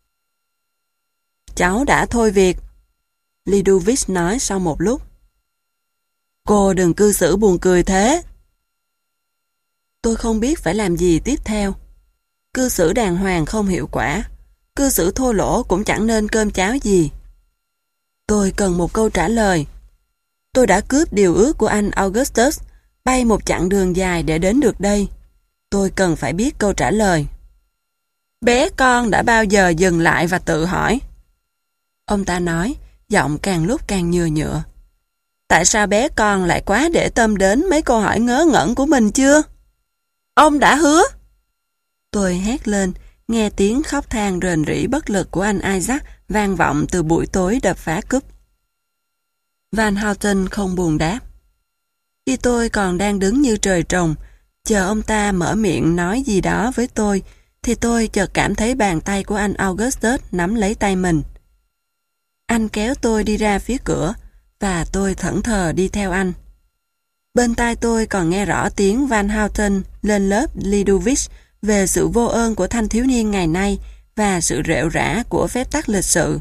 Cháu đã thôi việc, Lidovic nói sau một lúc. Cô đừng cư xử buồn cười thế. Tôi không biết phải làm gì tiếp theo. Cư xử đàng hoàng không hiệu quả. Cư xử thô lỗ cũng chẳng nên cơm cháo gì. Tôi cần một câu trả lời. Tôi đã cướp điều ước của anh Augustus, bay một chặng đường dài để đến được đây. Tôi cần phải biết câu trả lời. Bé con đã bao giờ dừng lại và tự hỏi? Ông ta nói, giọng càng lúc càng nhừa nhựa. Tại sao bé con lại quá để tâm đến mấy câu hỏi ngớ ngẩn của mình chưa? Ông đã hứa. Tôi hét lên, nghe tiếng khóc than rền rĩ bất lực của anh Isaac vang vọng từ buổi tối đập phá cúp. Van Houten không buồn đáp. Khi tôi còn đang đứng như trời trồng, chờ ông ta mở miệng nói gì đó với tôi, thì tôi chợt cảm thấy bàn tay của anh Augustus nắm lấy tay mình. Anh kéo tôi đi ra phía cửa, và tôi thẫn thờ đi theo anh. Bên tai tôi còn nghe rõ tiếng Van Houten lên lớp Lidovic về sự vô ơn của thanh thiếu niên ngày nay và sự rệu rã của phép tắc lịch sự.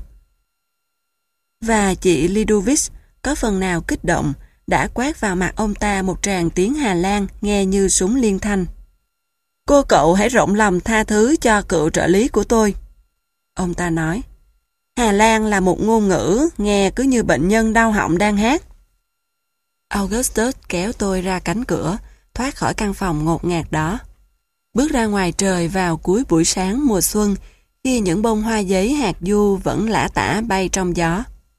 Và chị Lidovic có phần nào kích động đã quát vào mặt ông ta một tràng tiếng Hà Lan nghe như súng liên thanh. Cô cậu hãy rộng lòng tha thứ cho cựu trợ lý của tôi. Ông ta nói. Hà Lan là một ngôn ngữ nghe cứ như bệnh nhân đau họng đang hát. Augustus kéo tôi ra cánh cửa, thoát khỏi căn phòng ngột ngạt đó. Bước ra ngoài trời vào cuối buổi sáng mùa xuân, khi những bông hoa giấy hạt du vẫn lả tả bay trong gió.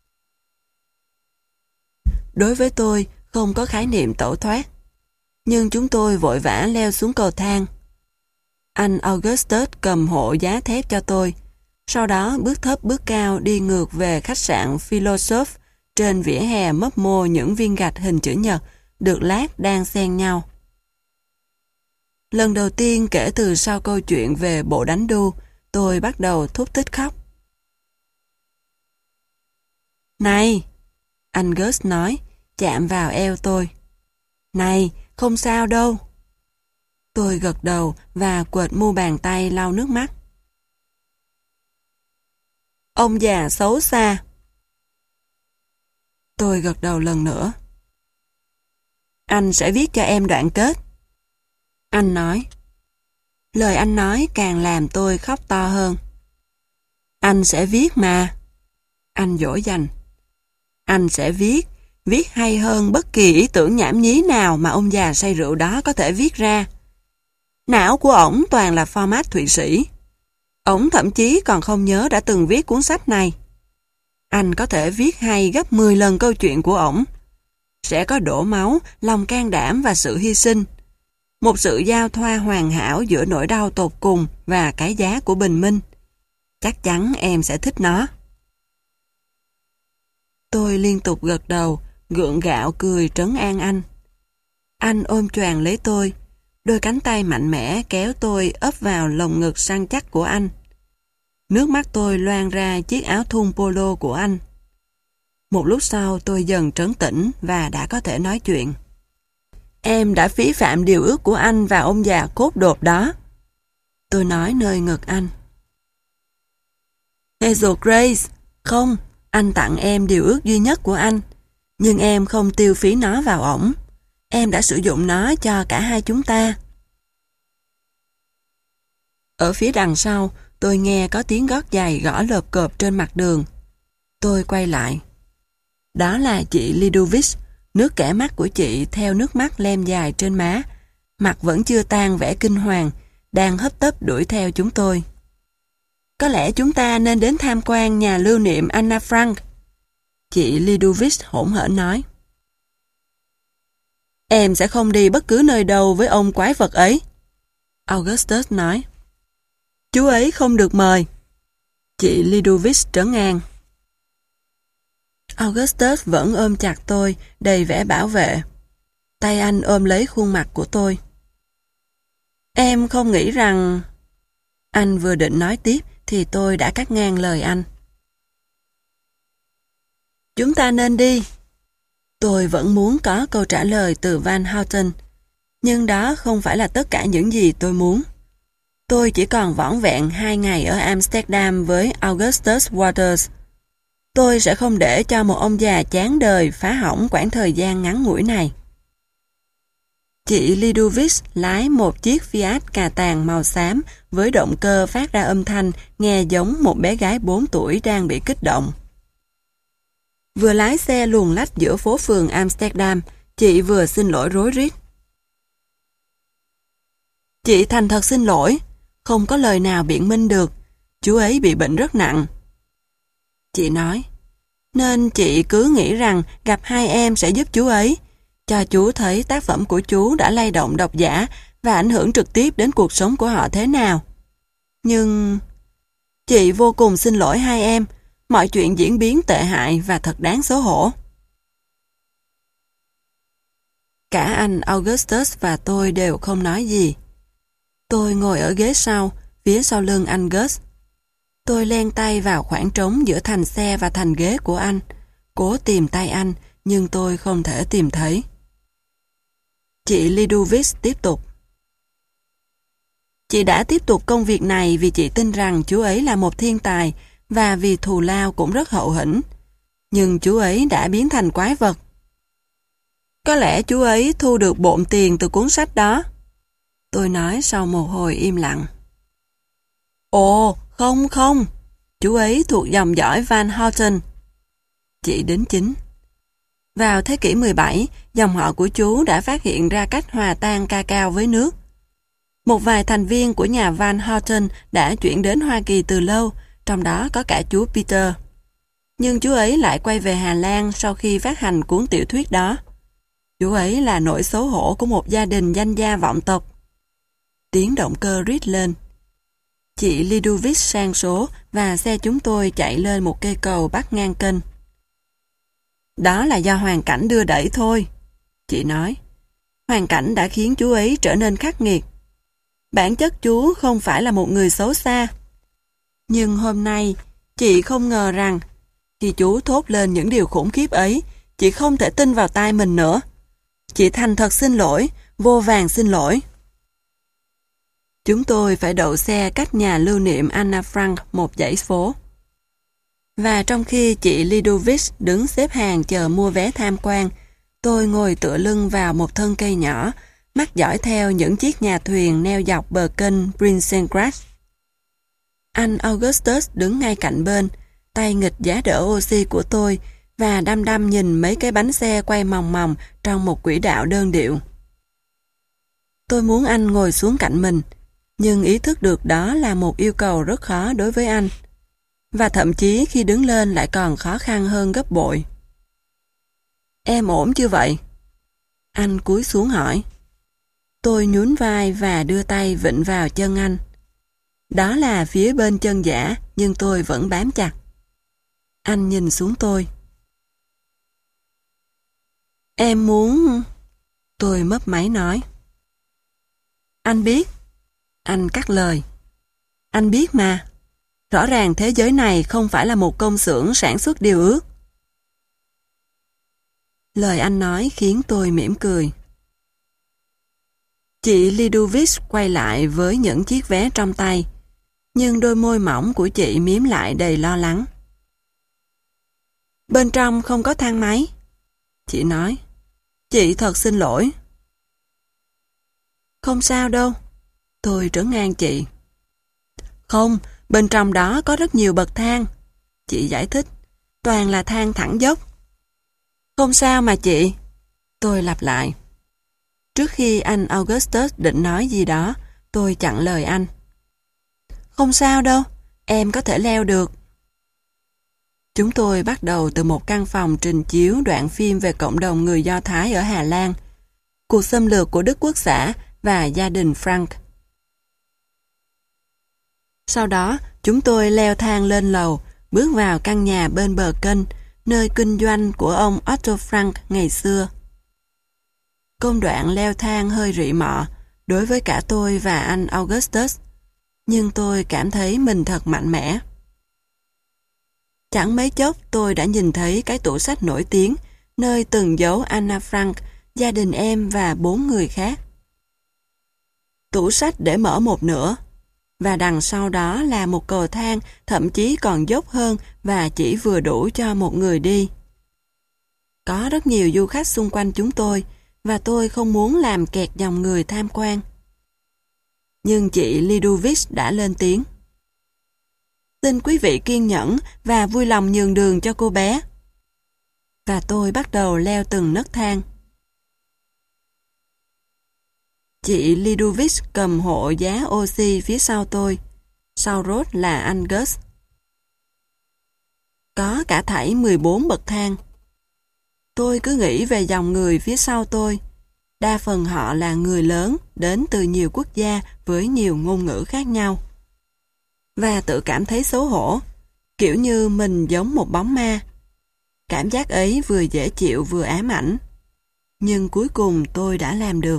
Đối với tôi, không có khái niệm tẩu thoát. Nhưng chúng tôi vội vã leo xuống cầu thang. Anh Augustus cầm hộ giá thép cho tôi. Sau đó bước thấp bước cao đi ngược về khách sạn Philosophe trên vỉa hè mấp mô những viên gạch hình chữ nhật được lát đan xen nhau. Lần đầu tiên kể từ sau câu chuyện về bộ đánh đu, tôi bắt đầu thút thít khóc. Này! Anh Gus nói, chạm vào eo tôi. Này, không sao đâu. Tôi gật đầu và quệt mu bàn tay lau nước mắt. Ông già xấu xa. Tôi gật đầu lần nữa. Anh sẽ viết cho em đoạn kết. Anh nói. Lời anh nói càng làm tôi khóc to hơn. Anh sẽ viết mà. Anh dỗ dành. Anh sẽ viết hay hơn bất kỳ ý tưởng nhảm nhí nào mà ông già say rượu đó có thể viết ra. Não của ổng toàn là format Thụy Sĩ. Ổng thậm chí còn không nhớ đã từng viết cuốn sách này. Anh có thể viết hay gấp 10 lần câu chuyện của ổng. Sẽ có đổ máu, lòng can đảm và sự hy sinh. Một sự giao thoa hoàn hảo giữa nỗi đau tột cùng và cái giá của bình minh. Chắc chắn em sẽ thích nó. Tôi liên tục gật đầu, gượng gạo cười trấn an anh. Anh ôm choàng lấy tôi, đôi cánh tay mạnh mẽ kéo tôi ấp vào lồng ngực săn chắc của anh. Nước mắt tôi loang ra chiếc áo thun polo của anh. Một lúc sau tôi dần trấn tĩnh và đã có thể nói chuyện. Em đã phí phạm điều ước của anh và ông già cốt đột đó. Tôi nói nơi ngực anh. Hazel Grace, không, anh tặng em điều ước duy nhất của anh, nhưng em không tiêu phí nó vào ổng. Em đã sử dụng nó cho cả hai chúng ta. Ở phía đằng sau, tôi nghe có tiếng gót giày gõ lợp cộp trên mặt đường. Tôi quay lại. Đó là chị Lidovic, nước kẻ mắt của chị theo nước mắt lem dài trên má, mặt vẫn chưa tan vẻ kinh hoàng, đang hấp tấp đuổi theo chúng tôi. Có lẽ chúng ta nên đến tham quan nhà lưu niệm Anna Frank. Chị Lidovic hỗn hển nói. Em sẽ không đi bất cứ nơi đâu với ông quái vật ấy. Augustus nói. Chú ấy không được mời. Chị Lidovic trấn an. Augustus vẫn ôm chặt tôi, đầy vẻ bảo vệ. Tay anh ôm lấy khuôn mặt của tôi. Em không nghĩ rằng... Anh vừa định nói tiếp thì tôi đã cắt ngang lời anh. Chúng ta nên đi. Tôi vẫn muốn có câu trả lời từ Van Houten, nhưng đó không phải là tất cả những gì tôi muốn. Tôi chỉ còn vỏn vẹn 2 ngày ở Amsterdam với Augustus Waters. Tôi sẽ không để cho một ông già chán đời phá hỏng quãng thời gian ngắn ngủi này. Chị Lidovic lái một chiếc Fiat cà tàng màu xám với động cơ phát ra âm thanh nghe giống một bé gái 4 tuổi đang bị kích động. Vừa lái xe luồn lách giữa phố phường Amsterdam, chị vừa xin lỗi rối rít. Chị thành thật xin lỗi, không có lời nào biện minh được, chú ấy bị bệnh rất nặng. Chị nói, nên chị cứ nghĩ rằng gặp hai em sẽ giúp chú ấy, cho chú thấy tác phẩm của chú đã lay động độc giả và ảnh hưởng trực tiếp đến cuộc sống của họ thế nào. Nhưng... Chị vô cùng xin lỗi hai em, mọi chuyện diễn biến tệ hại và thật đáng xấu hổ. Cả anh Augustus và tôi đều không nói gì. Tôi ngồi ở ghế sau, phía sau lưng anh Gus. Tôi len tay vào khoảng trống giữa thành xe và thành ghế của anh, cố tìm tay anh, nhưng tôi không thể tìm thấy. Chị Lidovic tiếp tục. Chị đã tiếp tục công việc này vì chị tin rằng chú ấy là một thiên tài và vì thù lao cũng rất hậu hĩnh. Nhưng chú ấy đã biến thành quái vật. Có lẽ chú ấy thu được bộn tiền từ cuốn sách đó. Tôi nói sau một hồi im lặng. Ồ, không. Chú ấy thuộc dòng dõi Van Houten. Chị đính chính. Vào thế kỷ 17, dòng họ của chú đã phát hiện ra cách hòa tan cacao với nước. Một vài thành viên của nhà Van Houten đã chuyển đến Hoa Kỳ từ lâu, trong đó có cả chú Peter. Nhưng chú ấy lại quay về Hà Lan sau khi phát hành cuốn tiểu thuyết đó. Chú ấy là nỗi xấu hổ của một gia đình danh gia vọng tộc. Tiếng động cơ rít lên. Chị Lidovic sang số và xe chúng tôi chạy lên một cây cầu bắc ngang kênh. Đó là do hoàn cảnh đưa đẩy thôi, chị nói. Hoàn cảnh đã khiến chú ấy trở nên khắc nghiệt. Bản chất chú không phải là một người xấu xa. Nhưng hôm nay, chị không ngờ rằng, khi chú thốt lên những điều khủng khiếp ấy, chị không thể tin vào tai mình nữa. Chị thành thật xin lỗi, vô vàn xin lỗi. Chúng tôi phải đậu xe cách nhà lưu niệm Anna Frank một dãy phố. Và trong khi chị Lidovic đứng xếp hàng chờ mua vé tham quan, tôi ngồi tựa lưng vào một thân cây nhỏ, mắt dõi theo những chiếc nhà thuyền neo dọc bờ kênh Prinsengracht. Anh Augustus đứng ngay cạnh bên, tay nghịch giá đỡ oxy của tôi và đăm đăm nhìn mấy cái bánh xe quay mòng mòng trong một quỹ đạo đơn điệu. Tôi muốn anh ngồi xuống cạnh mình, nhưng ý thức được đó là một yêu cầu rất khó đối với anh. Và thậm chí khi đứng lên lại còn khó khăn hơn gấp bội. Em ổn chưa vậy? Anh cúi xuống hỏi. Tôi nhún vai và đưa tay vịn vào chân anh. Đó là phía bên chân giả, nhưng tôi vẫn bám chặt. Anh nhìn xuống tôi. Em muốn... Tôi mấp máy nói. Anh biết. Anh cắt lời. Anh biết mà. Rõ ràng thế giới này không phải là một công xưởng sản xuất điều ước. Lời anh nói khiến tôi mỉm cười. Chị Lidovic quay lại với những chiếc vé trong tay, nhưng đôi môi mỏng của chị mím lại đầy lo lắng. Bên trong không có thang máy. Chị nói. Chị thật xin lỗi. Không sao đâu. Tôi trấn an chị. Không, bên trong đó có rất nhiều bậc thang. Chị giải thích. Toàn là thang thẳng dốc. Không sao mà chị. Tôi lặp lại. Trước khi anh Augustus định nói gì đó, tôi chặn lời anh. Không sao đâu, em có thể leo được. Chúng tôi bắt đầu từ một căn phòng trình chiếu đoạn phim về cộng đồng người Do Thái ở Hà Lan, cuộc xâm lược của Đức Quốc xã và gia đình Frank. Sau đó, chúng tôi leo thang lên lầu, bước vào căn nhà bên bờ kênh, nơi kinh doanh của ông Otto Frank ngày xưa. Công đoạn leo thang hơi rị mọ đối với cả tôi và anh Augustus, nhưng tôi cảm thấy mình thật mạnh mẽ. Chẳng mấy chốc tôi đã nhìn thấy cái tủ sách nổi tiếng, nơi từng giấu Anna Frank, gia đình em và 4 người khác. Tủ sách để mở một nửa, và đằng sau đó là một cầu thang thậm chí còn dốc hơn và chỉ vừa đủ cho một người đi. Có rất nhiều du khách xung quanh chúng tôi, và tôi không muốn làm kẹt dòng người tham quan. Nhưng chị Lidovic đã lên tiếng. Xin quý vị kiên nhẫn và vui lòng nhường đường cho cô bé. Và tôi bắt đầu leo từng nấc thang. Chị Lidovic cầm hộ giá oxy phía sau tôi. Sau Rốt là anh Gus. Có cả thảy 14 bậc thang. Tôi cứ nghĩ về dòng người phía sau tôi. Đa phần họ là người lớn đến từ nhiều quốc gia với nhiều ngôn ngữ khác nhau. Và tự cảm thấy xấu hổ, kiểu như mình giống một bóng ma. Cảm giác ấy vừa dễ chịu vừa ám ảnh. Nhưng cuối cùng tôi đã làm được.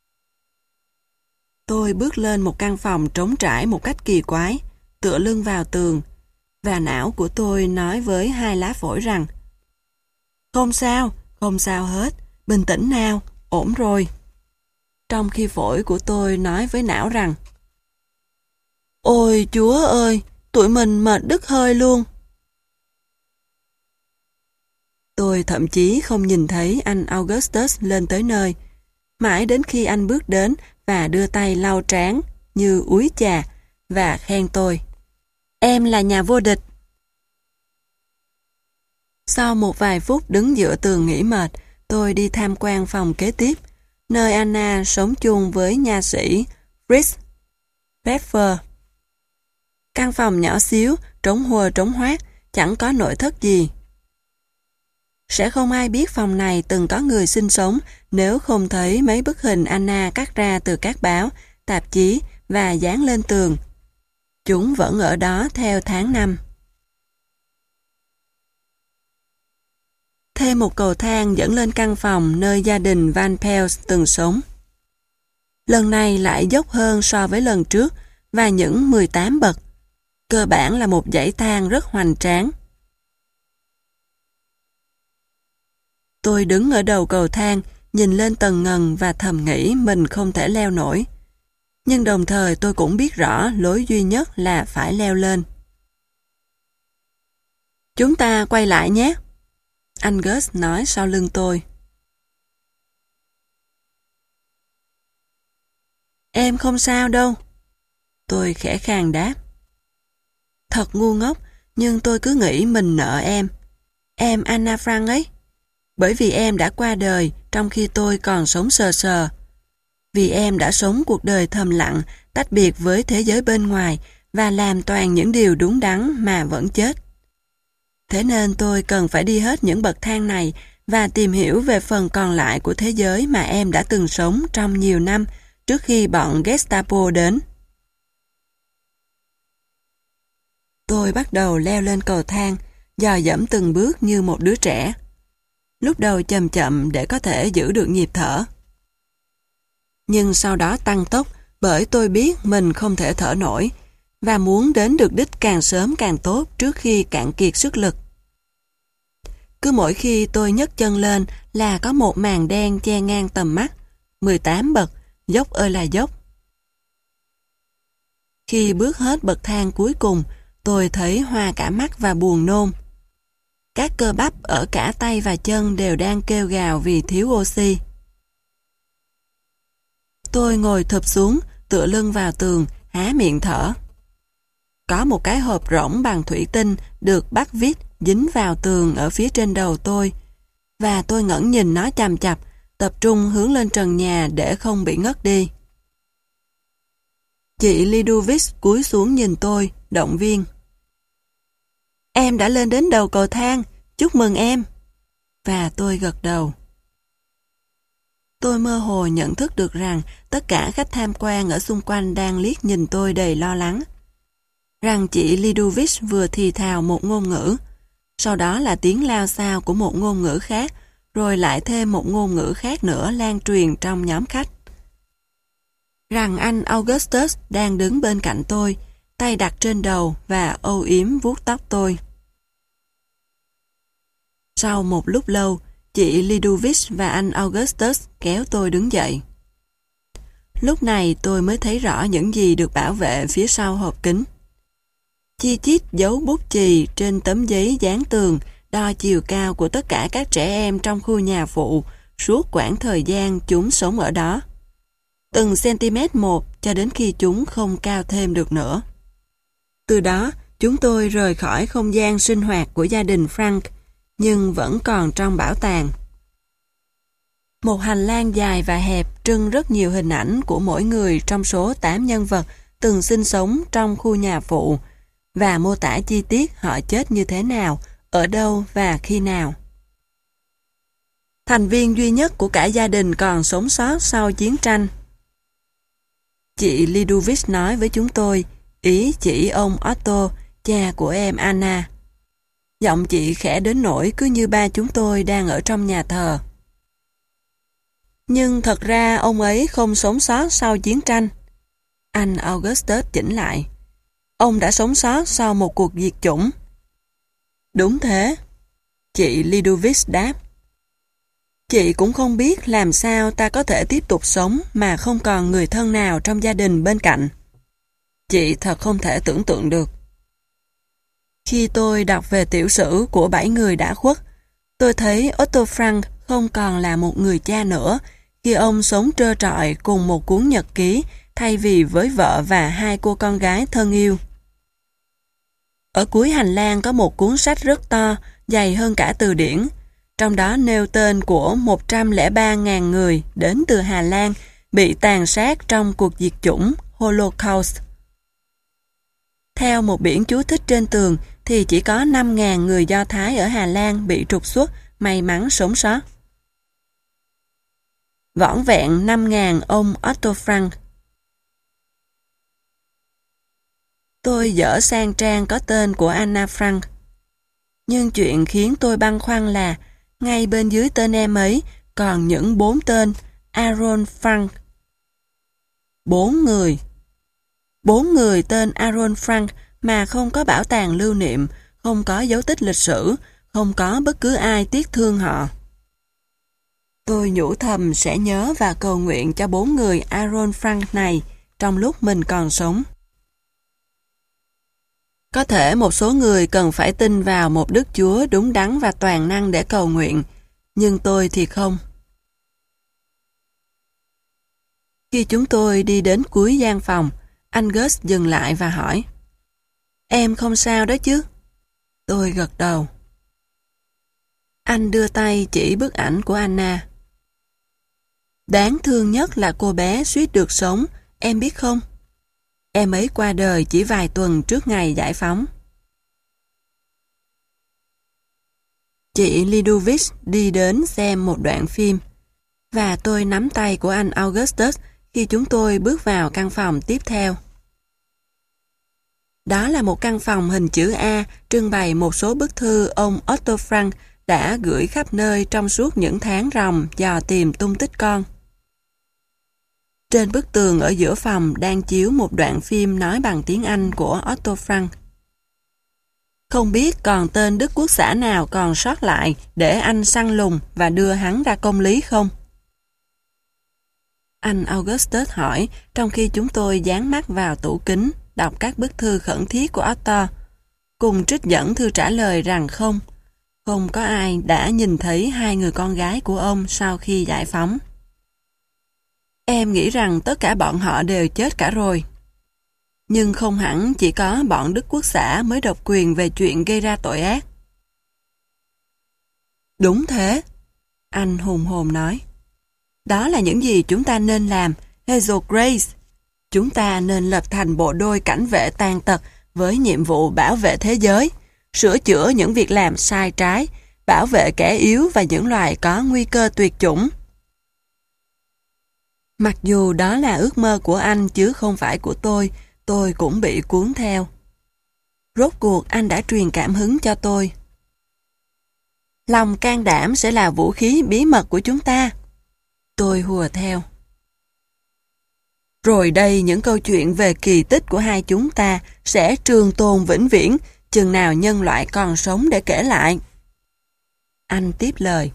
Tôi bước lên một căn phòng trống trải một cách kỳ quái, tựa lưng vào tường, và não của tôi nói với 2 lá phổi rằng: không sao hết, bình tĩnh nào, ổn rồi. Trong khi phổi của tôi nói với não rằng: Ôi Chúa ơi, tụi mình mệt đứt hơi luôn. Tôi thậm chí không nhìn thấy anh Augustus lên tới nơi, mãi đến khi anh bước đến và đưa tay lau trán như úi chà và khen tôi: Em là nhà vô địch. Sau một vài phút đứng dựa tường nghỉ mệt, tôi đi tham quan phòng kế tiếp, nơi Anna sống chung với nha sĩ Fritz Pfeffer. Căn phòng nhỏ xíu, trống huơ trống hoác, chẳng có nội thất gì. Sẽ không ai biết phòng này từng có người sinh sống nếu không thấy mấy bức hình Anna cắt ra từ các báo, tạp chí và dán lên tường. Chúng vẫn ở đó theo tháng năm. Thêm một cầu thang dẫn lên căn phòng nơi gia đình Van Pels từng sống. Lần này lại dốc hơn so với lần trước và những 18 bậc. Cơ bản là một dãy thang rất hoành tráng. Tôi đứng ở đầu cầu thang, nhìn lên tầng ngần và thầm nghĩ mình không thể leo nổi. Nhưng đồng thời tôi cũng biết rõ lối duy nhất là phải leo lên. Chúng ta quay lại nhé, anh Gus nói sau lưng tôi. Em không sao đâu, tôi khẽ khàng đáp. Thật ngu ngốc, nhưng tôi cứ nghĩ mình nợ em. Em Anna Frank ấy. Bởi vì em đã qua đời trong khi tôi còn sống sờ sờ. Vì em đã sống cuộc đời thầm lặng, tách biệt với thế giới bên ngoài và làm toàn những điều đúng đắn mà vẫn chết. Thế nên tôi cần phải đi hết những bậc thang này và tìm hiểu về phần còn lại của thế giới mà em đã từng sống trong nhiều năm trước khi bọn Gestapo đến. Tôi bắt đầu leo lên cầu thang, dò dẫm từng bước như một đứa trẻ. Lúc đầu chậm chậm để có thể giữ được nhịp thở. Nhưng sau đó tăng tốc bởi tôi biết mình không thể thở nổi và muốn đến được đích càng sớm càng tốt trước khi cạn kiệt sức lực. Cứ mỗi khi tôi nhấc chân lên là có một màn đen che ngang tầm mắt, 18 bậc, dốc ơi là dốc. Khi bước hết bậc thang cuối cùng, tôi thấy hoa cả mắt và buồn nôn. Các cơ bắp ở cả tay và chân đều đang kêu gào vì thiếu oxy. Tôi ngồi thụp xuống, tựa lưng vào tường, há miệng thở. Có một cái hộp rỗng bằng thủy tinh được bắt vít dính vào tường ở phía trên đầu tôi, và tôi ngẩng nhìn nó chằm chằm, tập trung hướng lên trần nhà để không bị ngất đi. Chị Lidovic cúi xuống nhìn tôi, động viên. Em đã lên đến đầu cầu thang, chúc mừng em. Và tôi gật đầu. Tôi mơ hồ nhận thức được rằng tất cả khách tham quan ở xung quanh đang liếc nhìn tôi đầy lo lắng. Rằng chị Lidovic vừa thì thào một ngôn ngữ, sau đó là tiếng lao xao của một ngôn ngữ khác, rồi lại thêm một ngôn ngữ khác nữa lan truyền trong nhóm khách. Rằng anh Augustus đang đứng bên cạnh tôi, tay đặt trên đầu và âu yếm vuốt tóc tôi. Sau một lúc lâu, chị Lidovic và anh Augustus kéo tôi đứng dậy. Lúc này tôi mới thấy rõ những gì được bảo vệ phía sau hộp kính. Chi chít dấu bút chì trên tấm giấy dán tường đo chiều cao của tất cả các trẻ em trong khu nhà phụ suốt quãng thời gian chúng sống ở đó. Từng cm một cho đến khi chúng không cao thêm được nữa. Từ đó, chúng tôi rời khỏi không gian sinh hoạt của gia đình Frank, nhưng vẫn còn trong bảo tàng. Một hành lang dài và hẹp trưng rất nhiều hình ảnh của mỗi người trong số 8 nhân vật từng sinh sống trong khu nhà phụ và mô tả chi tiết họ chết như thế nào, ở đâu và khi nào. Thành viên duy nhất của cả gia đình còn sống sót sau chiến tranh. Chị Lidovic nói với chúng tôi, ý chỉ ông Otto, cha của em Anna. Giọng chị khẽ đến nỗi cứ như ba chúng tôi đang ở trong nhà thờ. Nhưng thật ra ông ấy không sống sót sau chiến tranh. Anh Augustus chỉnh lại. Ông đã sống sót sau một cuộc diệt chủng. Đúng thế. Chị Lidovic đáp. Chị cũng không biết làm sao ta có thể tiếp tục sống mà không còn người thân nào trong gia đình bên cạnh. Chị thật không thể tưởng tượng được. Khi tôi đọc về tiểu sử của 7 người đã khuất, tôi thấy Otto Frank không còn là một người cha nữa khi ông sống trơ trọi cùng một cuốn nhật ký thay vì với vợ và 2 cô con gái thân yêu. Ở cuối hành lang có một cuốn sách rất to, dày hơn cả từ điển, trong đó nêu tên của 103.000 người đến từ Hà Lan bị tàn sát trong cuộc diệt chủng Holocaust. Theo một biển chú thích trên tường thì chỉ có 5.000 người Do Thái ở Hà Lan bị trục xuất, may mắn sống sót. Vỏn vẹn 5.000 ông Otto Frank. Tôi dở sang trang có tên của Anna Frank. Nhưng chuyện khiến tôi băn khoăn là ngay bên dưới tên em ấy còn những 4 tên Aaron Frank. 4 người. 4 người tên Aaron Frank mà không có bảo tàng lưu niệm, không có dấu tích lịch sử, không có bất cứ ai tiếc thương họ. Tôi nhủ thầm sẽ nhớ và cầu nguyện cho 4 người Aaron Frank này trong lúc mình còn sống. Có thể một số người cần phải tin vào một Đức Chúa đúng đắn và toàn năng để cầu nguyện, nhưng tôi thì không. Khi chúng tôi đi đến cuối gian phòng, anh Gus dừng lại và hỏi, em không sao đó chứ? Tôi gật đầu. Anh đưa tay chỉ bức ảnh của Anna. Đáng thương nhất là cô bé suýt được sống, em biết không? Em ấy qua đời chỉ vài tuần trước ngày giải phóng. Chị Lidovic đi đến xem một đoạn phim, và tôi nắm tay của anh Augustus khi chúng tôi bước vào căn phòng tiếp theo. Đó là một căn phòng hình chữ A trưng bày một số bức thư ông Otto Frank đã gửi khắp nơi trong suốt những tháng ròng dò tìm tung tích con. Trên bức tường ở giữa phòng đang chiếu một đoạn phim nói bằng tiếng Anh của Otto Frank. Không biết còn tên Đức Quốc xã nào còn sót lại để anh săn lùng và đưa hắn ra công lý không? Anh Augustus hỏi trong khi chúng tôi dán mắt vào tủ kính đọc các bức thư khẩn thiết của Otto, cùng trích dẫn thư trả lời rằng không có ai đã nhìn thấy 2 người con gái của ông sau khi giải phóng. Em nghĩ rằng tất cả bọn họ đều chết cả rồi. Nhưng không hẳn chỉ có bọn Đức Quốc xã mới độc quyền về chuyện gây ra tội ác. Đúng thế, anh hùng hồn nói. Đó là những gì chúng ta nên làm, Hazel Grace. Chúng ta nên lập thành bộ đôi cảnh vệ tàn tật với nhiệm vụ bảo vệ thế giới, sửa chữa những việc làm sai trái, bảo vệ kẻ yếu và những loài có nguy cơ tuyệt chủng. Mặc dù đó là ước mơ của anh chứ không phải của tôi cũng bị cuốn theo. Rốt cuộc anh đã truyền cảm hứng cho tôi. Lòng can đảm sẽ là vũ khí bí mật của chúng ta. Tôi hùa theo. Rồi đây những câu chuyện về kỳ tích của hai chúng ta sẽ trường tồn vĩnh viễn, chừng nào nhân loại còn sống để kể lại. Anh tiếp lời.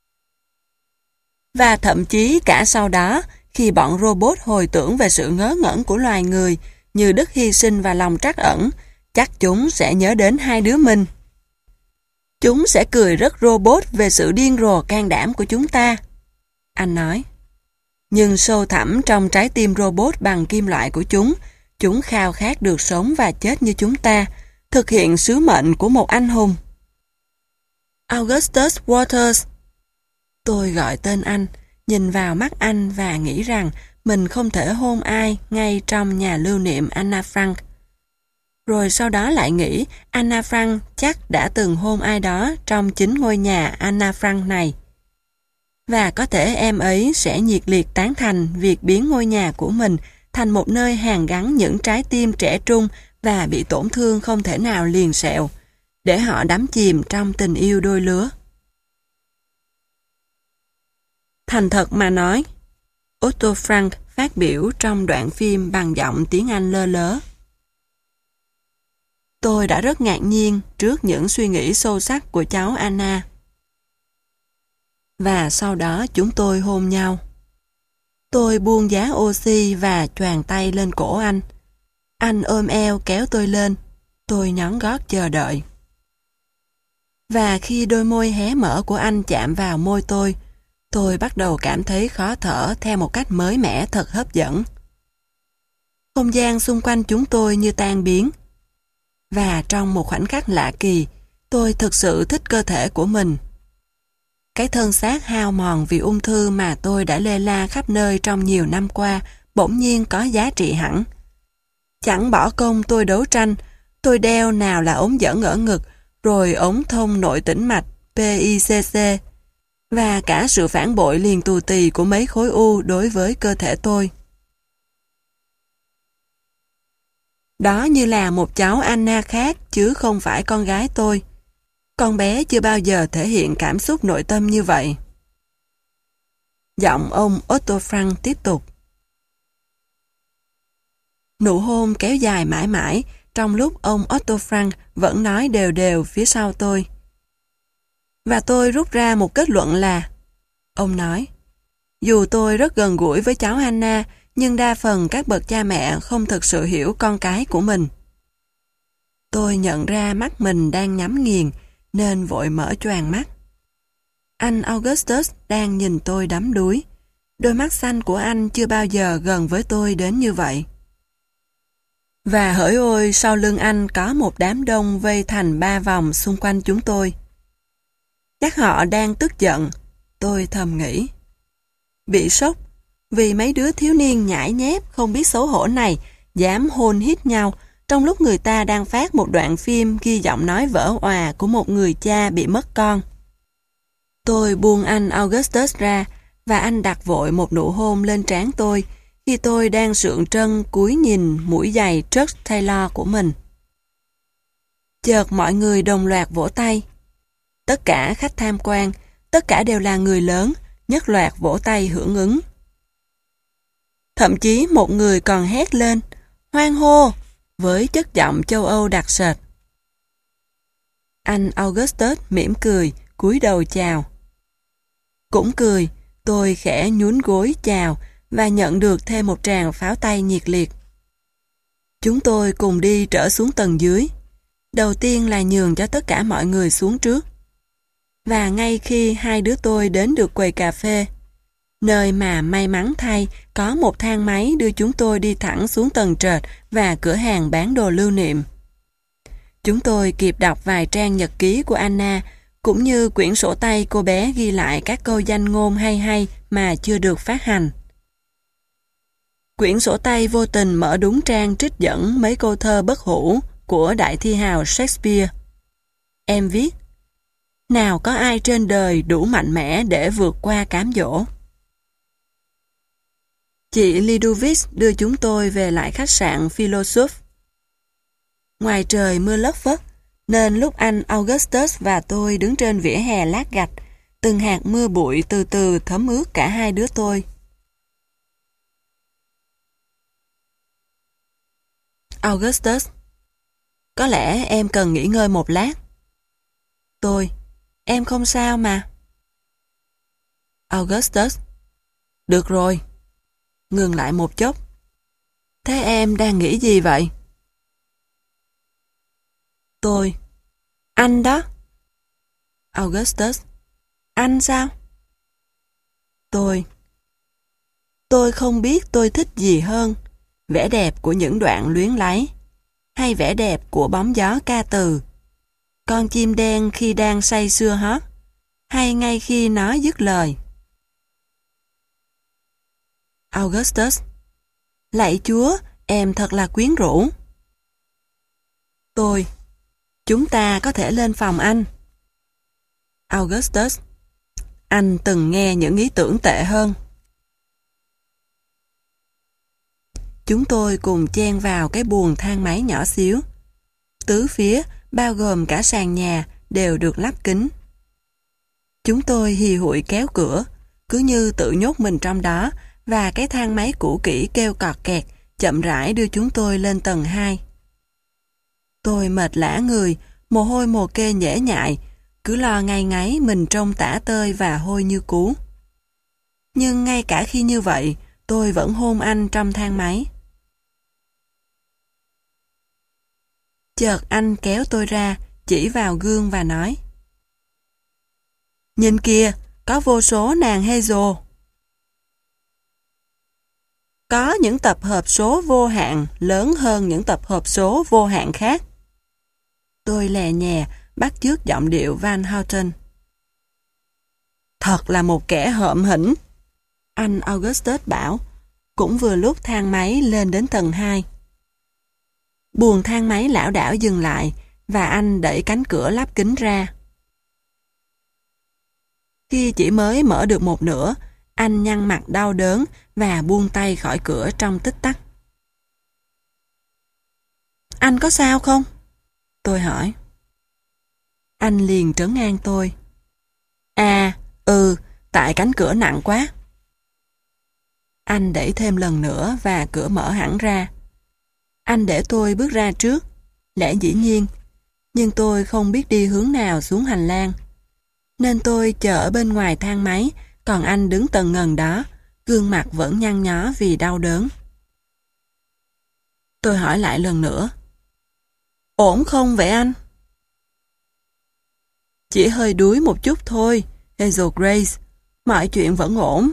Và thậm chí cả sau đó, khi bọn robot hồi tưởng về sự ngớ ngẩn của loài người, như đức hy sinh và lòng trắc ẩn, chắc chúng sẽ nhớ đến hai đứa mình. Chúng sẽ cười rất robot về sự điên rồ can đảm của chúng ta. Anh nói. Nhưng sâu thẳm trong trái tim robot bằng kim loại của chúng khao khát được sống và chết như chúng ta, thực hiện sứ mệnh của một anh hùng. Augustus Waters. Tôi gọi tên anh, nhìn vào mắt anh và nghĩ rằng mình không thể hôn ai ngay trong nhà lưu niệm Anna Frank. Rồi sau đó lại nghĩ Anna Frank chắc đã từng hôn ai đó trong chính ngôi nhà Anna Frank này. Và có thể em ấy sẽ nhiệt liệt tán thành việc biến ngôi nhà của mình thành một nơi hàn gắn những trái tim trẻ trung và bị tổn thương không thể nào liền sẹo, để họ đắm chìm trong tình yêu đôi lứa. Thành thật mà nói, Otto Frank phát biểu trong đoạn phim bằng giọng tiếng Anh lơ lớ. Tôi đã rất ngạc nhiên trước những suy nghĩ sâu sắc của cháu Anna. Và sau đó chúng tôi hôn nhau. Tôi buông giá oxy và choàng tay lên cổ anh. Anh ôm eo kéo tôi lên. Tôi nhón gót chờ đợi. Và khi đôi môi hé mở của anh chạm vào môi tôi bắt đầu cảm thấy khó thở theo một cách mới mẻ thật hấp dẫn. Không gian xung quanh chúng tôi như tan biến. Và trong một khoảnh khắc lạ kỳ, tôi thực sự thích cơ thể của mình. Cái thân xác hao mòn vì ung thư mà tôi đã lê la khắp nơi trong nhiều năm qua bỗng nhiên có giá trị hẳn. Chẳng bỏ công tôi đấu tranh, tôi đeo nào là ống dẫn ở ngực, rồi ống thông nội tĩnh mạch PICC, và cả sự phản bội liền tù tì của mấy khối u đối với cơ thể tôi. Đó như là một cháu Anna khác chứ không phải con gái tôi. Con bé chưa bao giờ thể hiện cảm xúc nội tâm như vậy. Giọng ông Otto Frank tiếp tục. Nụ hôn kéo dài mãi mãi, trong lúc ông Otto Frank vẫn nói đều đều phía sau tôi. Và tôi rút ra một kết luận là, ông nói, dù tôi rất gần gũi với cháu Anna, nhưng đa phần các bậc cha mẹ không thực sự hiểu con cái của mình. Tôi nhận ra mắt mình đang nhắm nghiền, nên vội mở choàng mắt. Anh Augustus đang nhìn tôi đắm đuối. Đôi mắt xanh của anh chưa bao giờ gần với tôi đến như vậy. Và hỡi ôi, sau lưng anh có một đám đông vây thành 3 vòng xung quanh chúng tôi. Chắc họ đang tức giận, tôi thầm nghĩ. Bị sốc, vì mấy đứa thiếu niên nhãi nhép không biết xấu hổ này dám hôn hít nhau trong lúc người ta đang phát một đoạn phim ghi giọng nói vỡ òa của một người cha bị mất con. Tôi buông anh Augustus ra và anh đặt vội một nụ hôn lên trán tôi khi tôi đang sượng trân cúi nhìn mũi giày Chuck Taylor của mình. Chợt mọi người đồng loạt vỗ tay. Tất cả khách tham quan, tất cả đều là người lớn, nhất loạt vỗ tay hưởng ứng. Thậm chí một người còn hét lên, hoan hô, với chất giọng châu Âu đặc sệt. Anh Augustus mỉm cười, cúi đầu chào. Cũng cười, tôi khẽ nhún gối chào và nhận được thêm một tràng pháo tay nhiệt liệt. Chúng tôi cùng đi trở xuống tầng dưới. Đầu tiên là nhường cho tất cả mọi người xuống trước. Và ngay khi hai đứa tôi đến được quầy cà phê, nơi mà may mắn thay có một thang máy đưa chúng tôi đi thẳng xuống tầng trệt và cửa hàng bán đồ lưu niệm. Chúng tôi kịp đọc vài trang nhật ký của Anna, cũng như quyển sổ tay cô bé ghi lại các câu danh ngôn hay hay mà chưa được phát hành. Quyển sổ tay vô tình mở đúng trang trích dẫn mấy câu thơ bất hủ của đại thi hào Shakespeare. Em viết, nào có ai trên đời đủ mạnh mẽ để vượt qua cám dỗ. Chị Lidovic đưa chúng tôi về lại khách sạn Philosophe. Ngoài trời mưa lất phất, nên lúc anh Augustus và tôi đứng trên vỉa hè lát gạch, từng hạt mưa bụi từ từ thấm ướt cả hai đứa tôi. Augustus, có lẽ em cần nghỉ ngơi một lát. Tôi, em không sao mà. Augustus, được rồi. Ngừng lại một chốc. Thế em đang nghĩ gì vậy? Tôi, anh đó. Augustus, anh sao? Tôi không biết tôi thích gì hơn, vẻ đẹp của những đoạn luyến láy, hay vẻ đẹp của bóng gió ca từ, con chim đen khi đang say sưa hót, hay ngay khi nó dứt lời. Augustus, lạy Chúa, em thật là quyến rũ. Tôi, chúng ta có thể lên phòng anh. Augustus, anh từng nghe những ý tưởng tệ hơn. Chúng tôi cùng chen vào cái buồng thang máy nhỏ xíu. Tứ phía, bao gồm cả sàn nhà, đều được lắp kính. Chúng tôi hì hụi kéo cửa, cứ như tự nhốt mình trong đó, và cái thang máy cũ kỹ kêu cọt kẹt, chậm rãi đưa chúng tôi lên tầng 2. Tôi mệt lả người, mồ hôi mồ kê nhễ nhại, cứ lo ngay ngáy mình trông tả tơi và hôi như cú. Nhưng ngay cả khi như vậy, tôi vẫn hôn anh trong thang máy. Chợt anh kéo tôi ra, chỉ vào gương và nói: Nhìn kìa, có vô số nàng Hazel. Có những tập hợp số vô hạn lớn hơn những tập hợp số vô hạn khác. Tôi lè nhè, bắt chước giọng điệu Van Houten. Thật là một kẻ hợm hĩnh, anh Augustus bảo, cũng vừa lúc thang máy lên đến tầng 2. Buồng thang máy lảo đảo dừng lại, và anh đẩy cánh cửa lắp kính ra. Khi chỉ mới mở được một nửa, anh nhăn mặt đau đớn và buông tay khỏi cửa trong tích tắc. Anh có sao không? Tôi hỏi. Anh liền trấn an tôi. Tại cánh cửa nặng quá. Anh đẩy thêm lần nữa và cửa mở hẳn ra. Anh để tôi bước ra trước, lẽ dĩ nhiên, nhưng tôi không biết đi hướng nào xuống hành lang. Nên tôi chờ ở bên ngoài thang máy, còn anh đứng tần ngần đó, gương mặt vẫn nhăn nhó vì đau đớn. Tôi hỏi lại lần nữa. Ổn không vậy anh? Chỉ hơi đuối một chút thôi, Hazel Grace. Mọi chuyện vẫn ổn.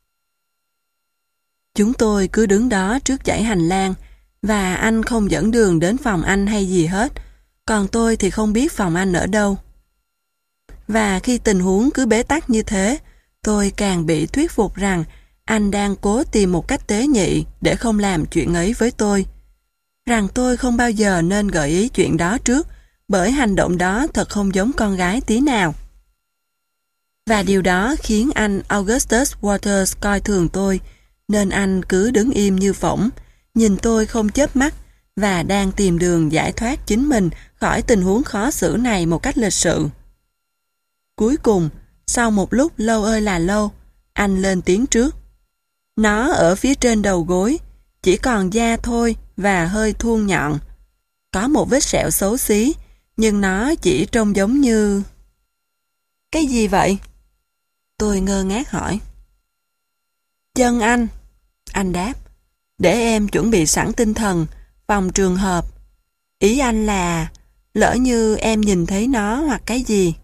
Chúng tôi cứ đứng đó trước dãy hành lang, và anh không dẫn đường đến phòng anh hay gì hết, còn tôi thì không biết phòng anh ở đâu. Và khi tình huống cứ bế tắc như thế, tôi càng bị thuyết phục rằng anh đang cố tìm một cách tế nhị để không làm chuyện ấy với tôi. Rằng tôi không bao giờ nên gợi ý chuyện đó trước, bởi hành động đó thật không giống con gái tí nào. Và điều đó khiến anh Augustus Waters coi thường tôi, nên anh cứ đứng im như phỗng, nhìn tôi không chớp mắt và đang tìm đường giải thoát chính mình khỏi tình huống khó xử này một cách lịch sự. Cuối cùng, sau một lúc lâu ơi là lâu, anh lên tiếng trước. Nó ở phía trên đầu gối, chỉ còn da thôi và hơi thuôn nhọn. Có một vết sẹo xấu xí, nhưng nó chỉ trông giống như... Cái gì vậy? Tôi ngơ ngác hỏi. Chân anh đáp. Để em chuẩn bị sẵn tinh thần, phòng trường hợp. Ý anh là, lỡ như em nhìn thấy nó hoặc cái gì.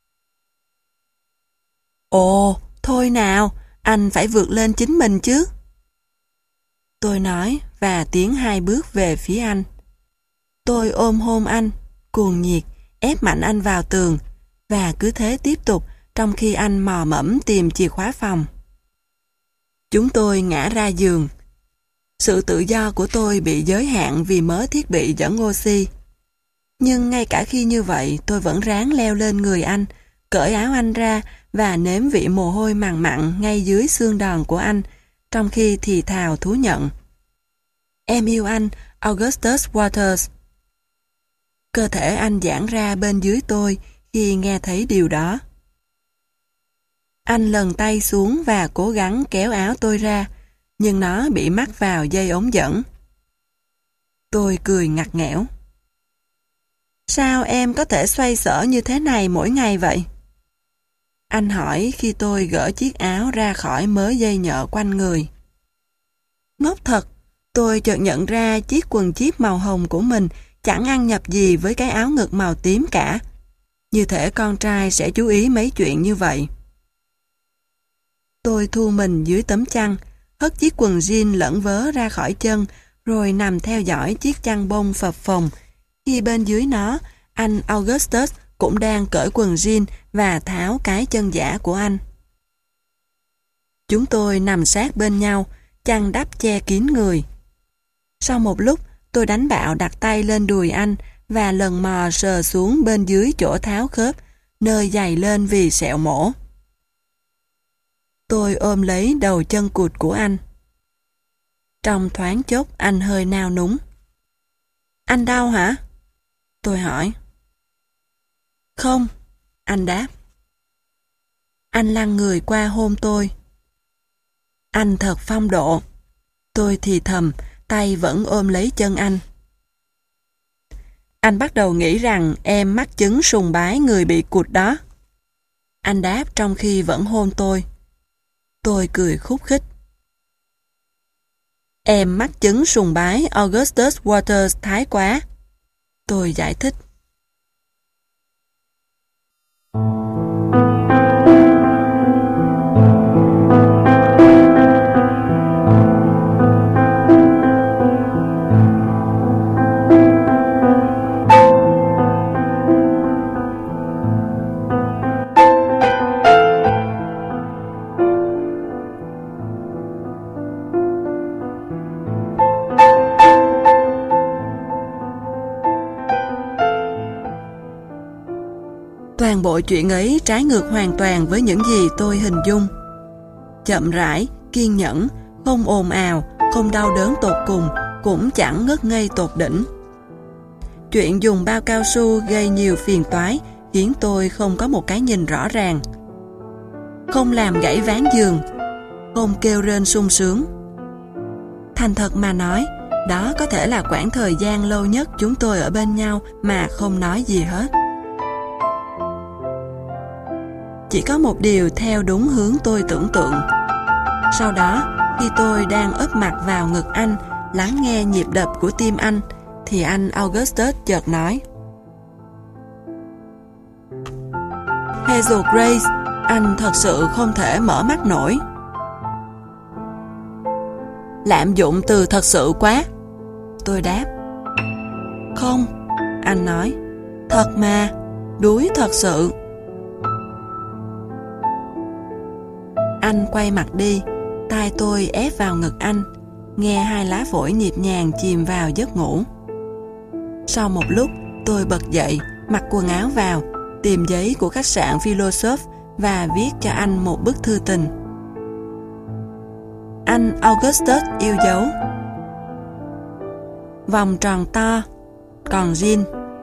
Ồ, thôi nào, anh phải vượt lên chính mình chứ. Tôi nói và tiến 2 bước về phía anh. Tôi ôm hôn anh, cuồng nhiệt, ép mạnh anh vào tường, và cứ thế tiếp tục trong khi anh mò mẫm tìm chìa khóa phòng. Chúng tôi ngã ra giường. Sự tự do của tôi bị giới hạn vì mớ thiết bị dẫn oxy. Nhưng ngay cả khi như vậy, tôi vẫn ráng leo lên người anh, cởi áo anh ra và nếm vị mồ hôi mằn mặn ngay dưới xương đòn của anh, trong khi thì thào thú nhận. Em yêu anh, Augustus Waters. Cơ thể anh giãn ra bên dưới tôi khi nghe thấy điều đó. Anh lần tay xuống và cố gắng kéo áo tôi ra, nhưng nó bị mắc vào dây ống dẫn. Tôi cười ngặt nghẽo. Sao em có thể xoay sở như thế này mỗi ngày vậy? Anh hỏi khi tôi gỡ chiếc áo ra khỏi mớ dây nhợ quanh người. Ngốc thật, tôi chợt nhận ra chiếc quần jeep màu hồng của mình chẳng ăn nhập gì với cái áo ngực màu tím cả. Như thể con trai sẽ chú ý mấy chuyện như vậy. Tôi thu mình dưới tấm chăn, hất chiếc quần jean lẫn vớ ra khỏi chân, rồi nằm theo dõi chiếc chăn bông phập phồng. Khi bên dưới nó, anh Augustus cũng đang cởi quần jean và tháo cái chân giả của anh. Chúng tôi nằm sát bên nhau, chăn đắp che kín người. Sau một lúc, tôi đánh bạo đặt tay lên đùi anh và lần mò sờ xuống bên dưới chỗ tháo khớp, nơi dày lên vì sẹo mổ. Tôi ôm lấy đầu chân cụt của anh. Trong thoáng chốc anh hơi nao núng. Anh đau hả? Tôi hỏi. Không, anh đáp. Anh lăn người qua hôn tôi. Anh thật phong độ. Tôi thì thầm, tay vẫn ôm lấy chân anh. Anh bắt đầu nghĩ rằng em mắc chứng sùng bái người bị cụt đó. Anh đáp trong khi vẫn hôn tôi. Tôi cười khúc khích. Em mắc chứng sùng bái Augustus Waters thái quá. Tôi giải thích. Toàn bộ chuyện ấy trái ngược hoàn toàn với những gì tôi hình dung. Chậm rãi, kiên nhẫn, không ồn ào, không đau đớn tột cùng, cũng chẳng ngất ngây tột đỉnh. Chuyện dùng bao cao su gây nhiều phiền toái khiến tôi không có một cái nhìn rõ ràng. Không làm gãy ván giường, không kêu rên sung sướng. Thành thật mà nói, đó có thể là quãng thời gian lâu nhất chúng tôi ở bên nhau mà không nói gì hết. Chỉ có một điều theo đúng hướng tôi tưởng tượng. Sau đó, khi tôi đang ấp mặt vào ngực anh, lắng nghe nhịp đập của tim anh, thì anh Augustus chợt nói. Hazel Grace, anh thật sự không thể mở mắt nổi. Lạm dụng từ thật sự quá. Tôi đáp. Không, anh nói. Thật mà, đuối thật sự. Anh quay mặt đi, tay tôi ép vào ngực anh, nghe hai lá phổi nhịp nhàng chìm vào giấc ngủ. Sau một lúc, tôi bật dậy, mặc quần áo vào, tìm giấy của khách sạn Philosophe và viết cho anh một bức thư tình. Anh Augustus yêu dấu. Vòng tròn to, còn jean.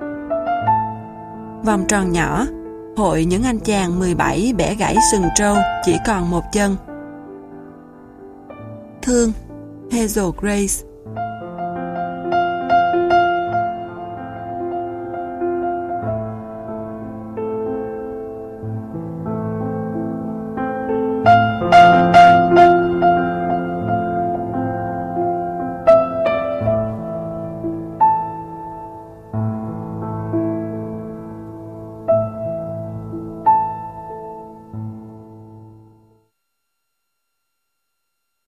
Vòng tròn nhỏ, hội những anh chàng 17 bẻ gãy sừng trâu chỉ còn một chân. Thương, Hazel Grace.